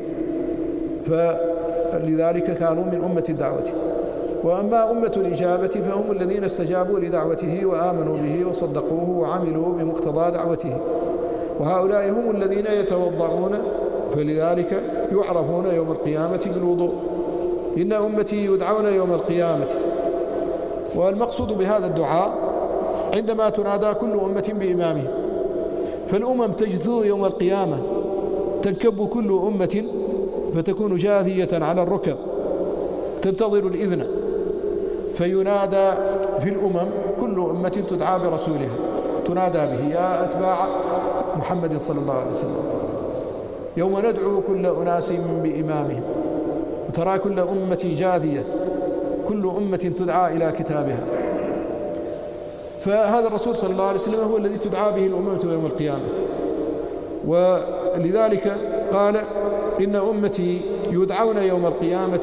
A: فلذلك كانوا من أمة الدعوة. وأما أمة الإجابة فهم الذين استجابوا لدعوته وآمنوا به وصدقوه وعملوا بمقتضى دعوته، وهؤلاء هم الذين يتوضعون، فلذلك يعرفون يوم القيامة بالوضوء. إن أمتي يدعون يوم القيامة. والمقصود بهذا الدعاء عندما تنادى كل أمة بإمامه، فالأمم تجثو يوم القيامة، تنكب كل أمة فتكون جاثية على الركب تنتظر الإذن، فينادى في الأمم كل أمة تدعى برسولها، تنادى به: يا أتباع محمد صلى الله عليه وسلم، يوم ندعو كل أناس بإمامهم، وترى كل أمة جاثية، كل أمة تدعى إلى كتابها. فهذا الرسول صلى الله عليه وسلم هو الذي تدعى به الأمة يوم القيامة. ولذلك قال: إن أمتي يدعون يوم القيامة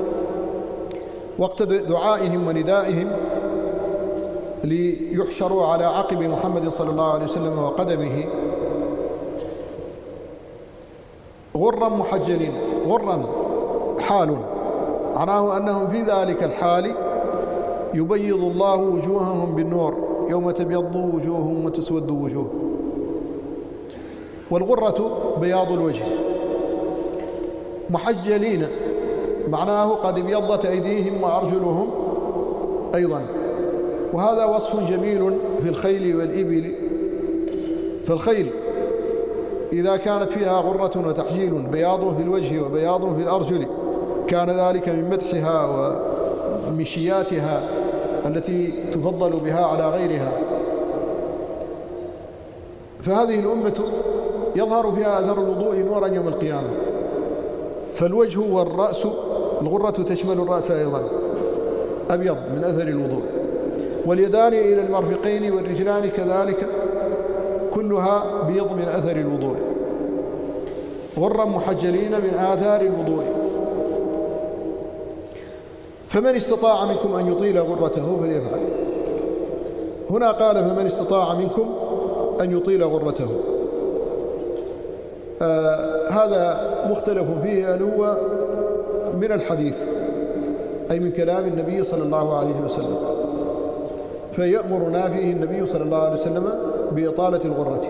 A: وقت دعائهم وندائهم ليحشروا على عقب محمد صلى الله عليه وسلم وقدمه غرا محجلين. غرا حال، معناه أنهم في ذلك الحال يبيض الله وجوههم بالنور، يوم تبيض وجوههم وتسود وجوه. والغرة بياض الوجه. محجلين معناه قد ابيضت أيديهم وأرجلهم أيضا، وهذا وصف جميل في الخيل والإبل. فالخيل إذا كانت فيها غرة وتحجيل، بياض في الوجه وبياض في الأرجل، كان ذلك من مدحها ومشياتها التي تفضل بها على غيرها. فهذه الأمة يظهر فيها أثر الوضوء نورا يوم القيامة. فالوجه والرأس، الغرة تشمل الرأس أيضا، أبيض من أثر الوضوء، واليدان إلى المرفقين والرجلان كذلك كلها بيض من أثر الوضوء. غرا محجلين من آثار الوضوء. فمن استطاع منكم أن يطيل غرته فليفعل. هنا قال: فمن استطاع منكم أن يطيل غرته. هذا مختلف فيه، هل هو من الحديث أي من كلام النبي صلى الله عليه وسلم، فيأمرنا فيه النبي صلى الله عليه وسلم بإطالة الغرة.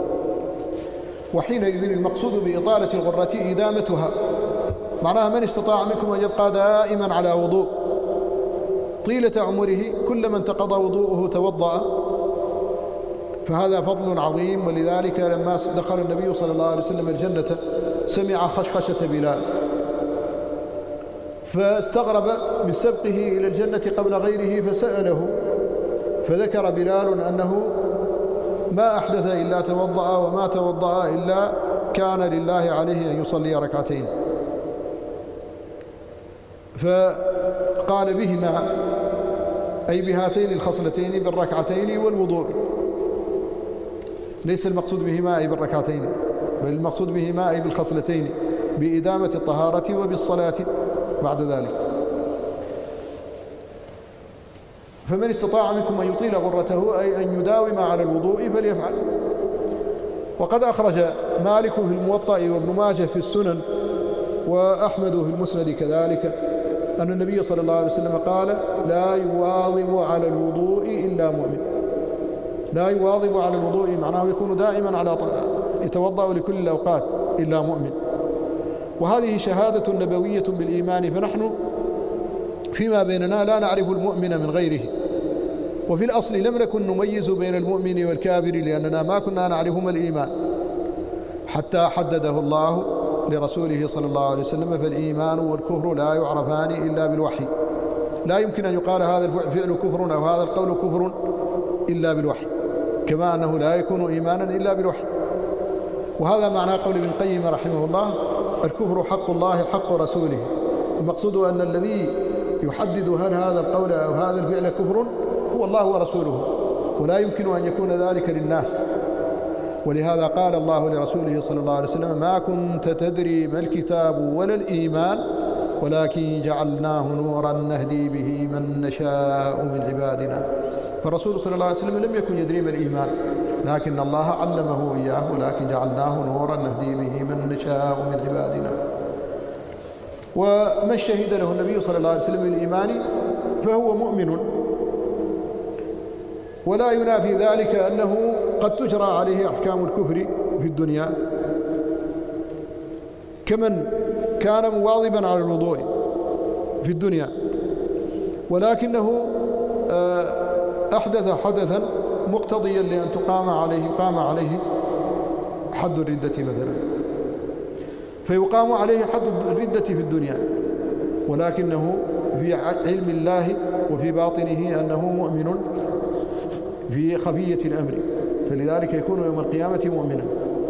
A: وحينئذ المقصود بإطالة الغرة إدامتها، معناها من استطاع منكم أن يبقى دائما على وضوء طيلة عمره، كلما انتقض وضوءه توضأ، فهذا فضل عظيم. ولذلك لما دخل النبي صلى الله عليه وسلم الجنة سمع خشخشة بلال، فاستغرب من سبقه إلى الجنة قبل غيره، فسأله، فذكر بلال أنه ما أحدث إلا توضأ، وما توضأ إلا كان لله عليه أن يصلي ركعتين. فقال بهما، أي بهاتين الخصلتين، بالركعتين والوضوء. ليس المقصود بهما أي بالركعتين، بل المقصود بهما أي بالخصلتين، بإدامة الطهارة وبالصلاة بعد ذلك. فمن استطاع منكم أن يطيل غرته أي أن يداوم على الوضوء فليفعل. وقد أخرج مالك في الموطأ وابن ماجه في السنن وأحمد في المسند كذلك أن النبي صلى الله عليه وسلم قال: لا يواظب على الوضوء إلا مؤمن. لا يواظب على الوضوء معناه يكون دائما على يتوضأ لكل الأوقات إلا مؤمن. وهذه شهادة نبوية بالإيمان، فنحن فيما بيننا لا نعرف المؤمن من غيره، وفي الأصل لم نكن نميز بين المؤمن والكافر لأننا ما كنا نعرفهما الإيمان حتى حدده الله لرسوله صلى الله عليه وسلم. فالإيمان والكفر لا يعرفان إلا بالوحي. لا يمكن أن يقال هذا الفعل كفر أو هذا القول كفر إلا بالوحي، كما أنه لا يكون إيمانا إلا بالوحي. وهذا معنى قول ابن القيم رحمه الله: الكفر حق الله حق رسوله. المقصود أن الذي يحدد هل هذا القول أو هذا الفعل كفر هو الله ورسوله، ولا يمكن أن يكون ذلك للناس. ولهذا قال الله لرسوله صلى الله عليه وسلم: ما كنت تدري ما الكتاب ولا الإيمان ولكن جعلناه نورا نهدي به من نشاء من عبادنا. فالرسول صلى الله عليه وسلم لم يكن يدري ما الإيمان، لكن الله علمه إياه، ولكن جعلناه نورا نهدي به من نشاء من عبادنا. ومن شهد له النبي صلى الله عليه وسلم بالإيمان فهو مؤمن، ولا ينافي ذلك أنه قد تجرى عليه أحكام الكفر في الدنيا، كمن كان مواظبا على الوضوء في الدنيا ولكنه أحدث حدثا مقتضيا لأن قام عليه حد الردة مثلا، فيقام عليه حد الردة في الدنيا، ولكنه في علم الله وفي باطنه أنه مؤمن في خفية الأمر، فلذلك يكون يوم القيامة مؤمنا.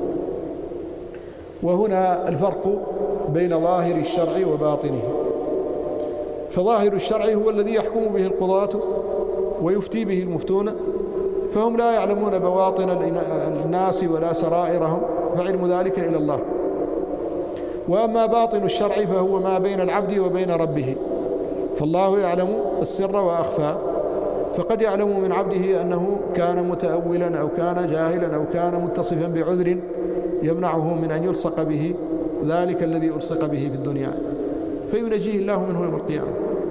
A: وهنا الفرق بين ظاهر الشرع وباطنه. فظاهر الشرع هو الذي يحكم به القضاة ويفتي به المفتون، فهم لا يعلمون بواطن الناس ولا سرائرهم، فعلم ذلك إلى الله. وأما باطن الشرع فهو ما بين العبد وبين ربه، فالله يعلم السر وأخفى، فقد يعلم من عبده أنه كان متأولا أو كان جاهلا أو كان متصفا بعذر يمنعه من أن يلصق به ذلك الذي ألصق به في الدنيا، فينجيه الله منه يوم القيامة.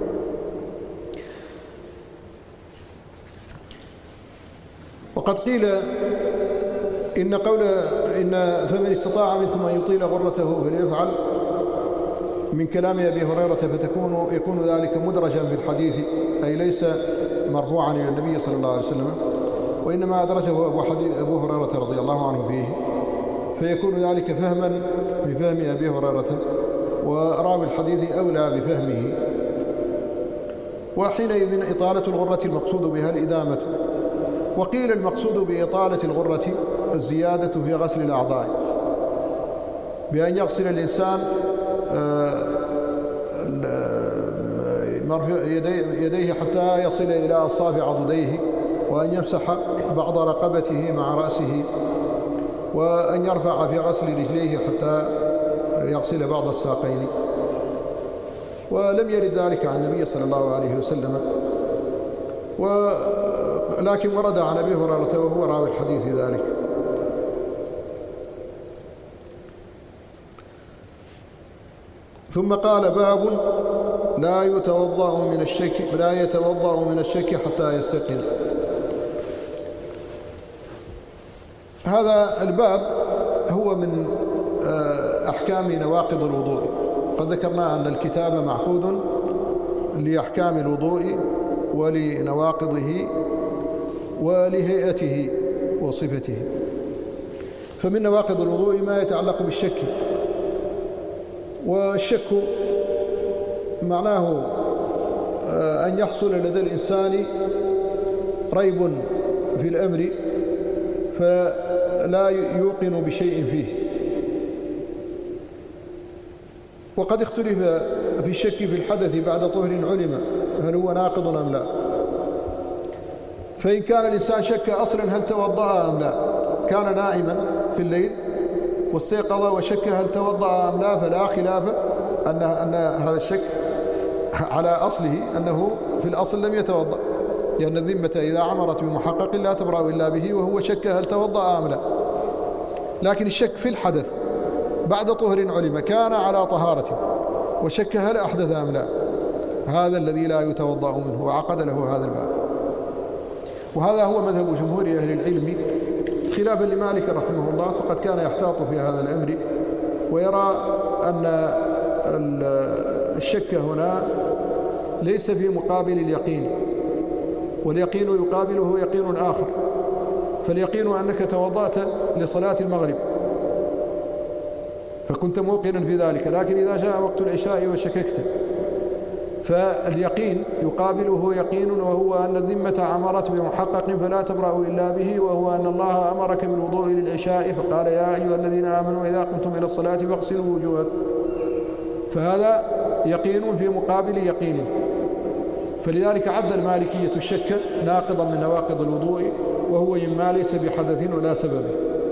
A: وقد قيل إن فمن استطاع منكم أن يطيل غرته فليفعل من كلام أبي هريرة، يكون ذلك مدرجا في الحديث، أي ليس مرفوعا إلى النبي صلى الله عليه وسلم، وإنما أدرجه أبو هريرة رضي الله عنه فيه، فيكون ذلك فهما بفهم أبي هريرة، وراوي الحديث أولى بفهمه. وحينئذ إطالة الغرة المقصود بها الإدامة. وقيل المقصود بإطالة الغرة الزيادة في غسل الأعضاء، بأن يغسل الإنسان يديه حتى يصل إلى أصابع عضديه، وأن يمسح بعض رقبته مع رأسه، وأن يرفع في غسل رجليه حتى يغسل بعض الساقين. ولم يرد ذلك عن النبي صلى الله عليه وسلم، ولكن ورد عن أبي هريرة وهو راوي الحديث ذلك. ثم قال: باب لا يتوضأ من الشك حتى يستيقن. هذا الباب هو من أحكام نواقض الوضوء. قد ذكرنا أن الكتاب معقود لأحكام الوضوء ولنواقضه ولهيئته وصفته. فمن نواقض الوضوء ما يتعلق بالشك، والشك معناه أن يحصل لدى الإنسان ريب في الأمر فلا يوقن بشيء فيه. وقد اختلف في الشك في الحدث بعد طهر علم هل هو ناقض أم لا. فإن كان الإنسان شك أصلا هل توضأ أم لا، كان نائما في الليل واستيقظ وشك هل توضأ أم لا، فلا خلاف أن هذا الشك على أصله أنه في الأصل لم يتوضأ، لأن الذمة إذا عمرت بمحقق لا تبرأ إلا به، وهو شك هل توضأ أم لا. لكن الشك في الحدث بعد طهر علم كان على طهارته وشك هل أحدث أم لا، هذا الذي لا يتوضأ منه، وعقد له هذا الباب. وهذا هو مذهب جمهور أهل العلم خلافا لمالك رحمه الله، فقد كان يحتاط في هذا الأمر ويرى أن الشك هنا ليس في مقابل اليقين، واليقين يقابله يقين آخر. فاليقين أنك توضأت لصلاة المغرب فكنت موقنا في ذلك، لكن إذا جاء وقت العشاء وشككت، فاليقين يقابله يقين، وهو أن الذمة عمرت بمحقق فلا تبرأ إلا به، وهو أن الله أمرك بالوضوء للعشاء فقال يا أيها الذين آمنوا إذا قمتم إلى الصلاة فاغسلوا وجوهكم. فهذا يقين في مقابل يقين، فلذلك عد المالكية الشك ناقضا من نواقض الوضوء، وهو مما ليس بحدث ولا سبب.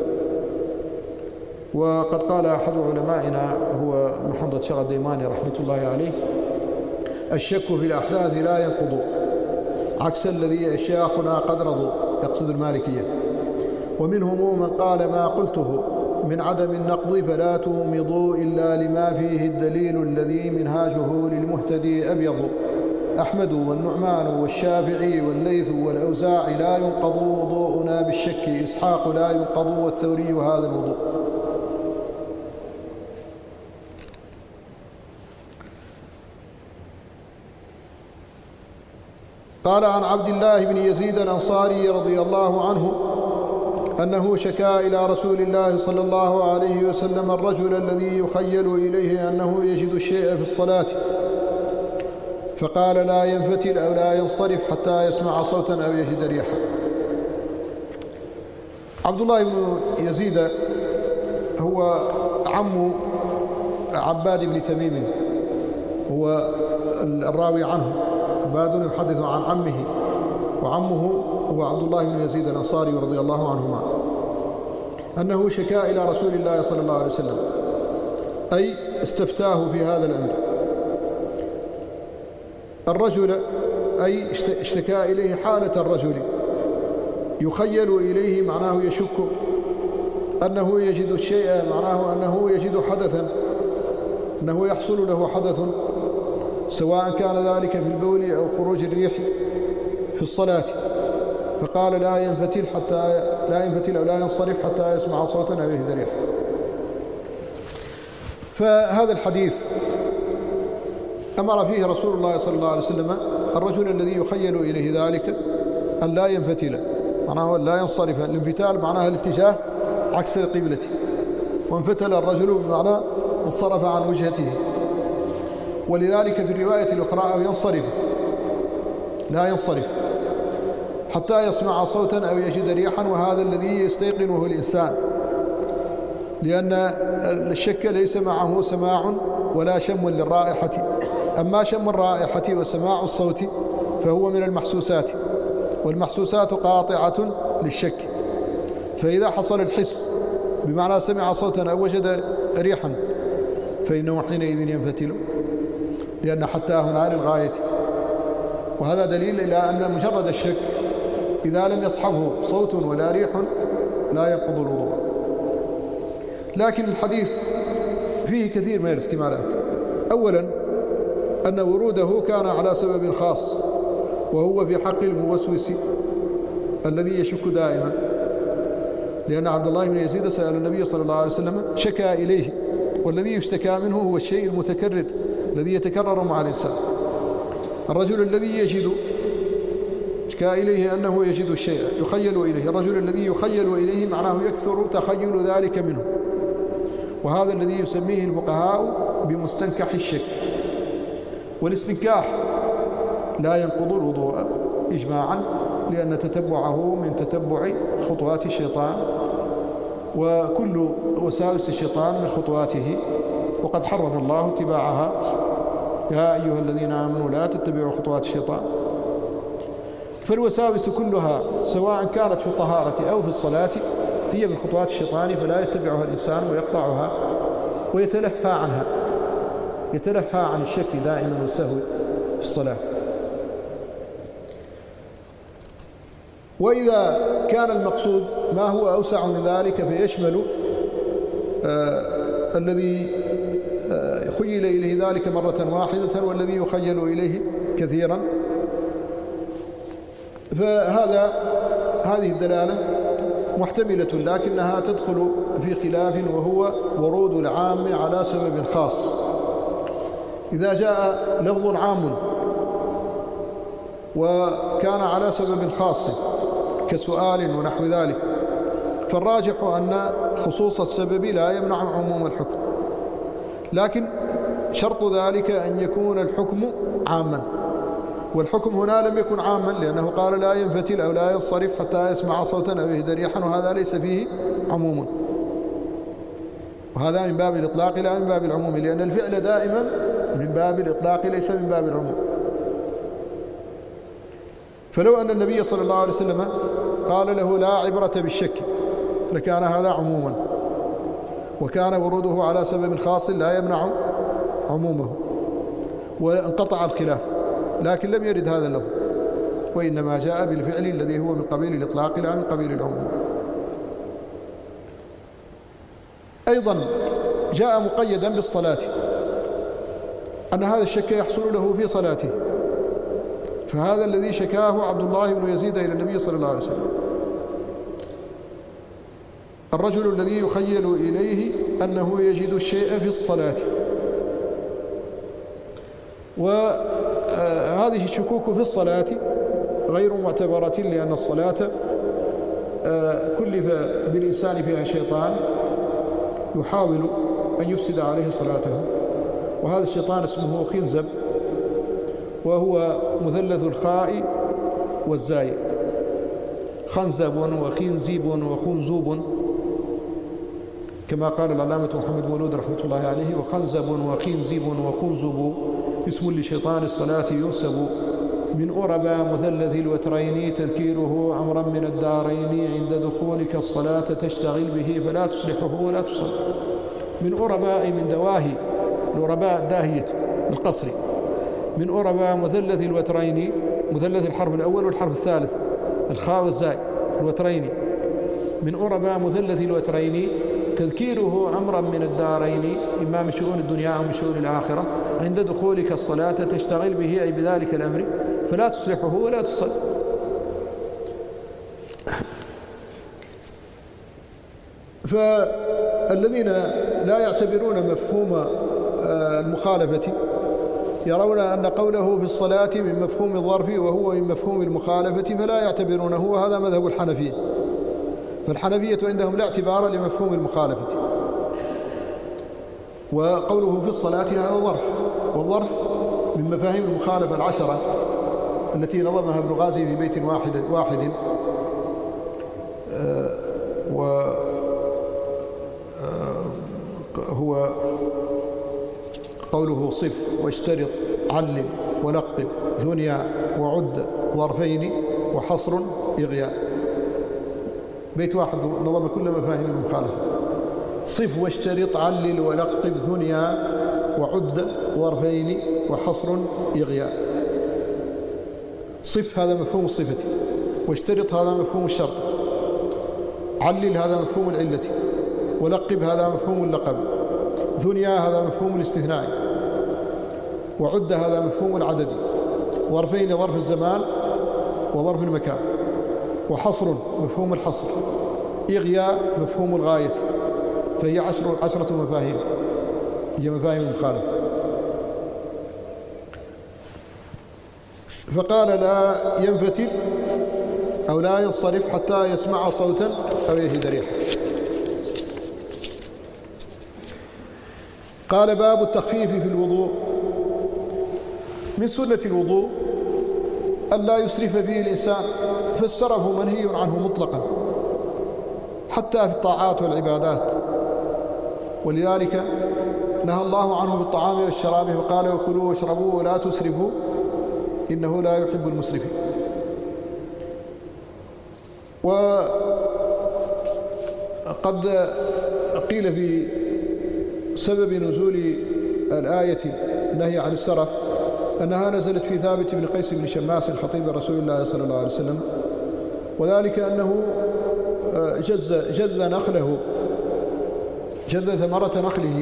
A: وقد قال أحد علمائنا هو محمد شغل ديماني رحمة الله عليه: الشك في الأحداث لا ينقض، عكس الذي أشياخنا قد رضوا، يقصد المالكية. ومنهم من قال ما قلته من عدم النقض فلا تومضوا إلا لما فيه الدليل الذي منهاجه للمهتدي أبيض. أحمد والنعمان والشافعي والليث والأوزاعي لا ينقض وضوءنا بالشك، إسحاق لا ينقض والثوري هذا الوضوء. قال عن عبد الله بن يزيد الأنصاري رضي الله عنه أنه شكا إلى رسول الله صلى الله عليه وسلم الرجل الذي يخيل إليه أنه يجد الشيء في الصلاة، فقال لا ينفتل أو لا ينصرف حتى يسمع صوتا أو يجد ريحا. عبد الله بن يزيد هو عم عباد بن تميم، هو الراوي عنه. عباد يحدث عن عمه، وعمه هو عبد الله بن يزيد الأنصاري رضي الله عنهما، أنه شكا إلى رسول الله صلى الله عليه وسلم، أي استفتاه في هذا الأمر. الرجل أي اشتكى إليه حالة الرجل، يخيل إليه معناه يشك أنه يجد الشيء، معناه أنه يجد حدثا، أنه يحصل له حدث، سواء كان ذلك في البول أو خروج الريح في الصلاة. فقال لا ينفتل أو لا ينصرف حتى يسمع صوتا أو يجد ريحا. فهذا الحديث أمر فيه رسول الله صلى الله عليه وسلم الرجل الذي يخيل إليه ذلك أن لا ينفتل، معناه لا ينصرف. الانفتال معناه الاتجاه عكس القبلة، وانفتل الرجل بمعنى انصرف عن وجهته. ولذلك في الرواية الأخرى أو ينصرف، لا ينصرف حتى يسمع صوتا أو يجد ريحا، وهذا الذي يستيقنه الإنسان، لأن الشك ليس معه سماع ولا شم للرائحة. أما شم الرائحة وسماع الصوت فهو من المحسوسات، والمحسوسات قاطعة للشك. فإذا حصل الحس بمعنى سمع صوتا أو وجد ريحا فإنه حينئذ ينفتل، لأن حتى هنا للغاية. وهذا دليل إلى أن مجرد الشك إذا لم يصحبه صوت ولا ريح لا ينقض الوضوء. لكن الحديث فيه كثير من الاحتمالات. أولا أن وروده كان على سبب خاص، وهو في حق الموسوس الذي يشك دائما، لأن عبد الله بن يزيد سأل النبي صلى الله عليه وسلم شكا إليه، والذي يشتكى منه هو الشيء المتكرر الذي يتكرر مع الإنسان. الرجل الذي يجد شكا إليه أنه يجد الشيء يخيل إليه، الرجل الذي يخيل إليه معناه يكثر تخيل ذلك منه، وهذا الذي يسميه الفقهاء بمستنكح الشك. والاستنكاح لا ينقض الوضوء إجماعا، لأن تتبعه من تتبع خطوات الشيطان، وكل وساوس الشيطان من خطواته، وقد حرم الله اتباعها: يا أيها الذين آمنوا لا تتبعوا خطوات الشيطان. فالوساوس كلها سواء كانت في الطهارة أو في الصلاة هي من خطوات الشيطان، فلا يتبعها الإنسان ويقطعها ويتلهى عنها، يتلهى عن الشك دائما والسهو في الصلاة. وإذا كان المقصود ما هو أوسع من ذلك فيشمل الذي خيل إليه ذلك مرة واحدة والذي يخيل إليه كثيرا. هذه الدلالة محتملة، لكنها تدخل في خلاف، وهو ورود العام على سبب خاص. إذا جاء لفظ عام وكان على سبب خاص كسؤال ونحو ذلك، فالراجح أن خصوص السبب لا يمنع عموم الحكم، لكن شرط ذلك أن يكون الحكم عاما، والحكم هنا لم يكن عاما، لأنه قال لا ينفتل أو لا ينصرف حتى يسمع صوتا أو يهدى ريحا، وهذا ليس فيه عموم، وهذا من باب الإطلاق لا من باب العموم، لأن الفعل دائما من باب الإطلاق ليس من باب العموم. فلو أن النبي صلى الله عليه وسلم قال له لا عبرة بالشك لكان هذا عموما، وكان وروده على سبب خاص لا يمنع عمومه، وانقطع الخلاف، لكن لم يرد هذا اللفظ، وإنما جاء بالفعل الذي هو من قبيل الإطلاق لا من قبيل العموم. أيضا جاء مقيدا بالصلاة، أن هذا الشك يحصل له في صلاته، فهذا الذي شكاه عبد الله بن يزيد إلى النبي صلى الله عليه وسلم، الرجل الذي يخيل إليه أنه يجد الشيء في الصلاة. وهذه الشكوك في الصلاة غير معتبرة، لأن الصلاة كلف بالإنسان فيها شيطان يحاول أن يفسد عليه صلاته، وهذا الشيطان اسمه خنزب، وهو مثلث الخاء والزاي، خنزب وخنزيب وخنزوب، كما قال العلامة محمد مولود رحمة الله عليه: وخنزب وخنزيب وخنزب اسم لشيطان الصلاة ينسب، من أربى مثلث الوترين تذكيره أمرا من الدارين، عند دخولك الصلاة تشتغل به فلا تصلحه ولا تصل. من أربى أي من دواهي، الأرباء داهية القصر، من أربى مثلث الوترين، مثلث الحرف الأول والحرف الثالث الخاء والزاي الوترين، من أربى مثلث الوترين تذكيره أمرا من الدارين، إما من شؤون الدنيا أو من شؤون الآخرة، عند دخولك الصلاة تشتغل به أي بذلك الأمر فلا تصلحه ولا تصل. فالذين لا يعتبرون مفهوم المخالفة يرون أن قوله في الصلاة من مفهوم الظرف وهو من مفهوم المخالفة فلا يعتبرونه، وهذا مذهب الحنفية. فالحنفية عندهم لا اعتبار لمفهوم المخالفة، وقوله في الصلاة هذا ظرف، والظرف من مفاهيم المخالفة العشرة التي نظمها ابن غازي في بيت واحد وهو قوله صف واشترط علم ولقب ثنيا وعد ظرفين وحصر إغياء، بيت واحد نظم كل مفاهيم المخالفة: صف واشترط علل ولقب ثنيا وعد ظرفين وحصر إغياء. صف هذا مفهوم الصفة، واشترط هذا مفهوم الشرط، علل هذا مفهوم العلة، ولقب هذا مفهوم اللقب، ثنيا هذا مفهوم الاستثناء، وعد هذا مفهوم العدد، ظرفين ظرف الزمان وظرف المكان، وحصر مفهوم الحصر، إغياء مفهوم الغاية. فهي عشرة مفاهيم، هي مفاهيم المخالفة. فقال لا ينفتل أو لا ينصرف حتى يسمع صوتا أو يجد ريحا. قال باب التخفيف في الوضوء. من سنة الوضوء ألا يسرف فيه الإنسان، فالسرف منهي عنه مطلقا حتى في الطاعات والعبادات، ولذلك نهى الله عنه بالطعام والشراب، وقال وكلوا واشربوا ولا تسرفوا إنه لا يحب المسرفين. وقد قيل في سبب نزول الآية النهي عن السرف أنها نزلت في ثابت بن قيس بن شماس خطيب رسول الله صلى الله عليه وسلم، وذلك أنه جذ نخله جذ ثمرة نخله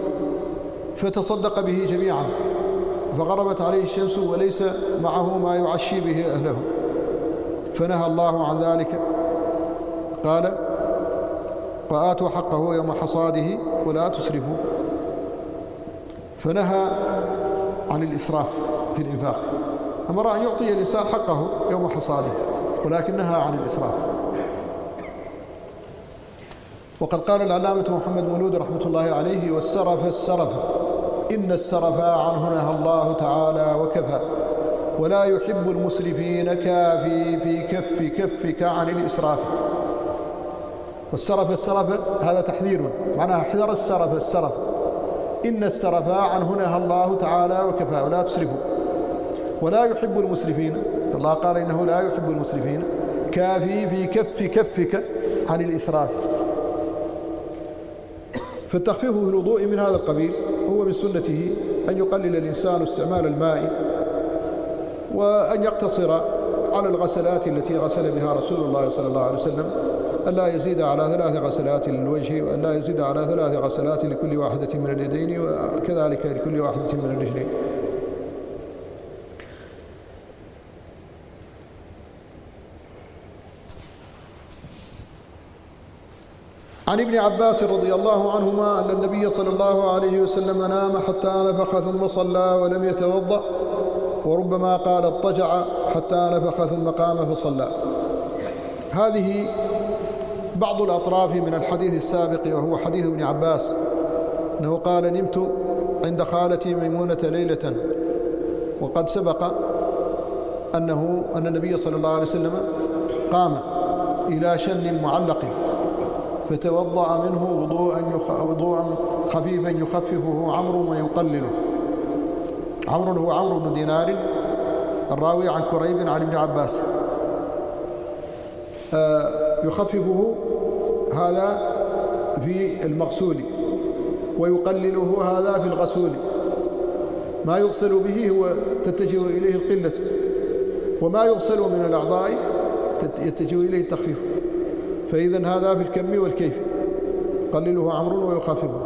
A: فتصدق به جميعا، فغربت عليه الشمس وليس معه ما يعشي به أهله، فنهى الله عن ذلك، قال وآتوا حقه يوم حصاده ولا تسرفوا، فنهى عن الإسراف في الإنفاق، أمر أن يعطي الإنسان حقه يوم حصاده، ولكن نهى عن الإسراف. وقد قال العلامة محمد مولود رحمة الله عليه: والسرف السرف إن السرف عنه نهى الله تعالى وكفى، ولا يحب المسرفين كافي في كفك عن الإسراف. والسرف السرف هذا تحذير، معناها احذر السرف السرف، إن السرف عنه نهى الله تعالى وكفى ولا تسرفوا، ولا يحب المسرفين، الله قال إنه لا يحب المسرفين، كافي في كفك عن الإسراف. فالتخفيف في الوضوء من هذا القبيل، هو من سنته أن يقلل الإنسان استعمال الماء، وأن يقتصر على الغسلات التي غسل بها رسول الله صلى الله عليه وسلم، أن لا يزيد على 3 غسلات للوجه، وأن لا يزيد على 3 غسلات لكل واحدة من اليدين، وكذلك لكل واحدة من الرجلين. عن ابن عباس رضي الله عنهما أن النبي صلى الله عليه وسلم نام حتى نفخ ثم صلى ولم يتوضأ، وربما قال اضطجع حتى نفخ ثم قام فصلى. هذه بعض الأطراف من الحديث السابق، وهو حديث ابن عباس أنه قال: نمت عند خالتي ميمونة ليلة، وقد سبق أن النبي صلى الله عليه وسلم قام إلى شن معلق فتوضأ منه وضوءا خفيفا يخففه عمرو ويقلله. عمرو هو عمرو بن دينار الراوي عن كريب عن ابن عباس. يخففه هذا في المغسول، ويقلله هذا في الغسول. ما يغسل به هو تتجه إليه القلة، وما يغسل من الأعضاء يتجه إليه التخفيف. فإذا هذا في الكم والكيف، قلله عمرو ويخففه.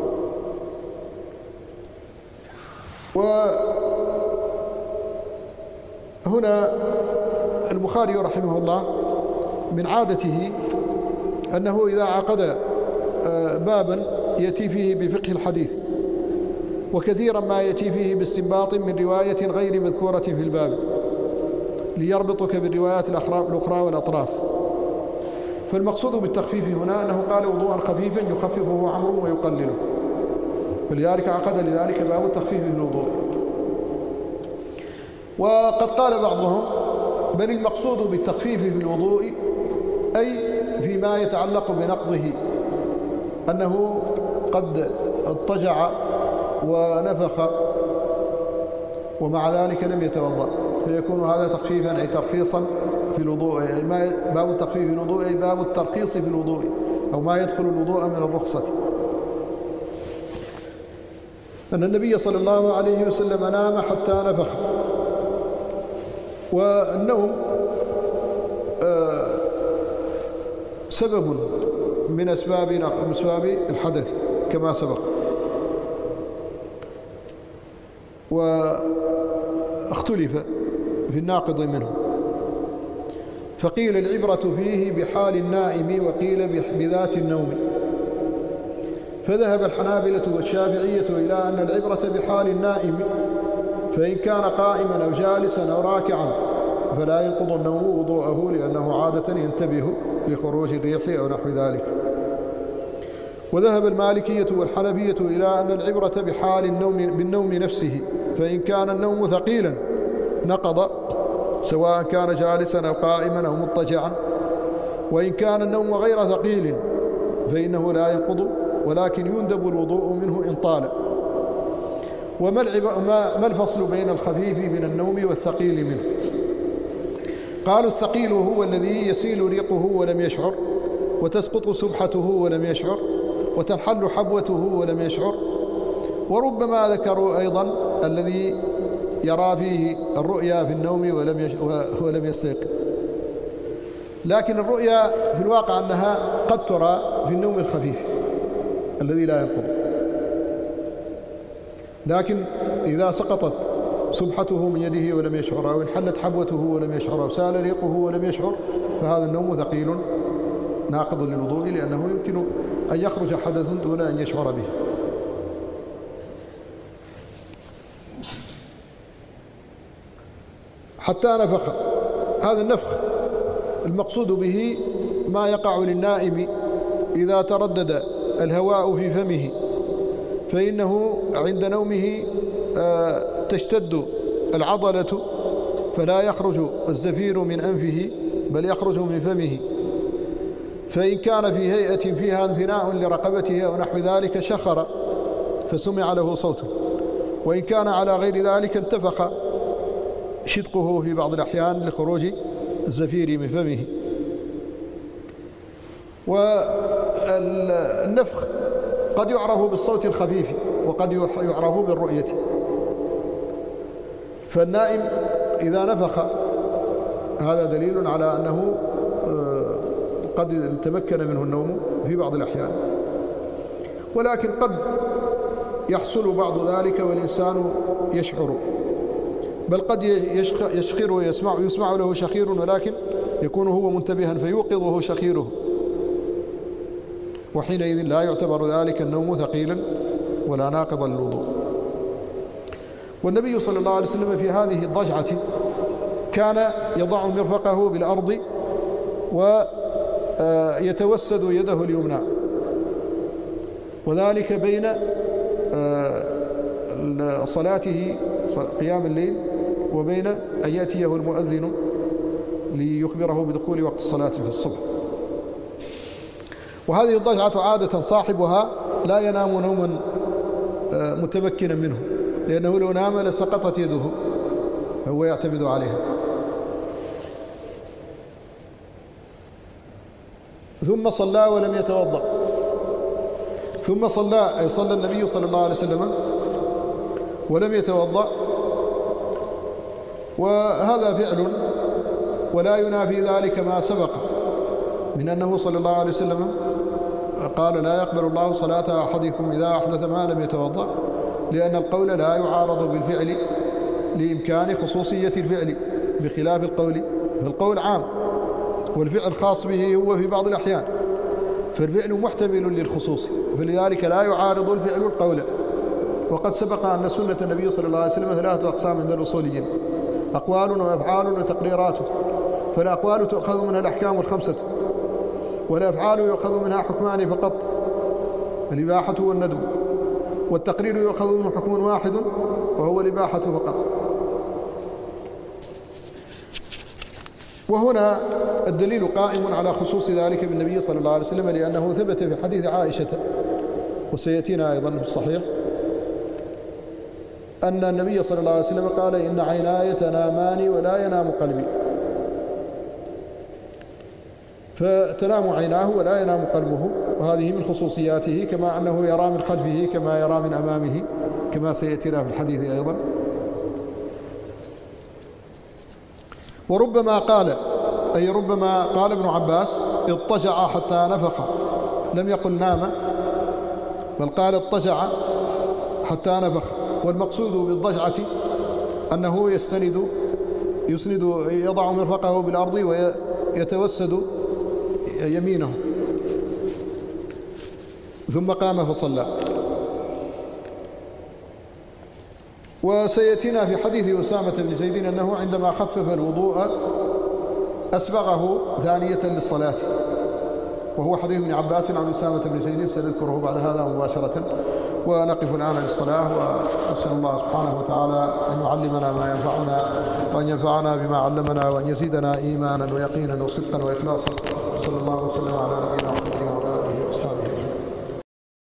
A: وهنا البخاري رحمه الله من عادته أنه إذا عقد بابا يأتي فيه بفقه الحديث، وكثيرا ما يأتي فيه باستنباط من رواية غير مذكورة في الباب، ليربطك بالروايات الأخرى والأطراف. فالمقصود بالتخفيف هنا أنه قال وضوءا خفيفا يخففه عمرو ويقلله، فلذلك عقد لذلك باب التخفيف في الوضوء. وقد قال بعضهم: بل المقصود بالتخفيف في الوضوء أي فيما يتعلق بنقضه، أنه قد اضطجع ونفخ ومع ذلك لم يتوضأ، فيكون هذا تخفيفا أي ترخيصا في الوضوء. باب التخفيف في الوضوء أي باب الترخيص في الوضوء، أو ما يدخل الوضوء من الرخصة. أن النبي صلى الله عليه وسلم نام حتى نفخ. والنوم سبب من أسباب الحدث كما سبق. واختلف في الناقض منه، فقيل العبرة فيه بحال النائم، وقيل بذات النوم. فذهب الحنابلة والشافعية إلى أن العبرة بحال النائم، فإن كان قائما أو جالسا أو راكعا فلا ينقض النوم وضوءه، لأنه عادة ينتبه لخروج الريح أو نحو ذلك. وذهب المالكية والحنفية إلى أن العبرة بحال النوم بالنوم نفسه، فإن كان النوم ثقيلا نقض، سواء كان جالسا أو قائما أو مضطجعا. وإن كان النوم غير ثقيل فإنه لا ينقض، ولكن يندب الوضوء منه إن طال. وما الفصل بين الخفيف من النوم والثقيل منه؟ قالوا الثقيل هو الذي يسيل ريقه ولم يشعر، وتسقط سبحته ولم يشعر، وتنحل حبوته ولم يشعر. وربما ذكروا أيضا الذي يرى فيه الرؤيا في النوم ولم يستيقظ. لكن الرؤيا في الواقع أنها قد ترى في النوم الخفيف، الذي لا ينقض. لكن إذا سقطت سبحته من يده ولم يشعر، أو انحلت حبوته ولم يشعر، أو سال ريقه ولم يشعر، فهذا النوم ثقيل ناقض للوضوء، لأنه يمكن أن يخرج حدث دون أن يشعر به. حتى نفخ، هذا النفخ المقصود به ما يقع للنائم إذا تردد الهواء في فمه، فإنه عند نومه تشتد العضلة فلا يخرج الزفير من أنفه بل يخرج من فمه، فإن كان في هيئة فيها انثناء لرقبته أو نحو ذلك شخر فسمع له صوت، وإن كان على غير ذلك انتفخ شدقه في بعض الأحيان لخروج الزفير من فمه. والنفخ قد يعرف بالصوت الخفيف وقد يعرف بالرؤية، فالنائم إذا نفخ هذا دليل على أنه قد تمكن منه النوم في بعض الأحيان، ولكن قد يحصل بعض ذلك والإنسان يشعر، بل قد يشخر ويسمع له شخير ولكن يكون هو منتبها فيوقظه شخيره، وحينئذ لا يعتبر ذلك النوم ثقيلا ولا ناقضا للوضوء. والنبي صلى الله عليه وسلم في هذه الضجعة كان يضع مرفقه بالأرض ويتوسد يده اليمنى، وذلك بين صلاته قيام الليل وبين أن يأتيه المؤذن ليخبره بدخول وقت الصلاة في الصبح. وهذه الضجعة عادة صاحبها لا ينام نوما متمكنا منه، لأنه لو نام لسقطت يده، فهو يعتمد عليها. ثم صلى ولم يتوضأ، ثم صلى أي صلى النبي صلى الله عليه وسلم ولم يتوضأ، وهذا فعل ولا ينافي ذلك ما سبق من أنه صلى الله عليه وسلم قال لا يقبل الله صلاة أحدكم إذا أحدث ما لم يتوضأ، لأن القول لا يعارض بالفعل لإمكان خصوصية الفعل بخلاف القول، فالقول عام والفعل خاص به هو في بعض الأحيان، فالفعل محتمل للخصوص، فلذلك لا يعارض الفعل القول. وقد سبق أن سنة النبي صلى الله عليه وسلم 3 أقسام عند الأصوليين: أقوال وأفعال وتقريرات، فالأقوال تؤخذ منها الأحكام ال5، والأفعال يؤخذ منها حكمان فقط، الإباحة والندب، والتقرير يؤخذ منه حكم واحد وهو الإباحة فقط. وهنا الدليل قائم على خصوص ذلك بالنبي صلى الله عليه وسلم، لأنه ثبت في حديث عائشة وسيأتينا أيضا في الصحيح أن النبي صلى الله عليه وسلم قال: إن عيناي تنامان ولا ينام قلبي، فتنام عيناه ولا ينام قلبه، وهذه من خصوصياته، كما أنه يرى من خلفه كما يرى من أمامه، كما سيأتينا في الحديث أيضا. وربما قال، أي ربما قال ابن عباس: اضطجع حتى نفخ، لم يقل نام، بل قال اضطجع حتى نفخ. والمقصود بالضجعة أنه يسند يضع مرفقه بالأرض ويتوسد يمينه، ثم قام فصلى. وسيأتينا في حديث أسامة بن زيد أنه عندما خفف الوضوء أسبغه ثانية للصلاة، وهو حديث ابن عباس عن أسامة بن زيد، سنذكره بعد هذا مباشرة. ونقف الآن للصلاة، ونسأل الله سبحانه وتعالى أن يعلمنا ما ينفعنا، وأن ينفعنا بما علمنا، وأن يزيدنا إيمانا ويقينا وصدقا وإخلاصا. صلى الله وسلم على نبينا محمد وعلى آله وأصحابه.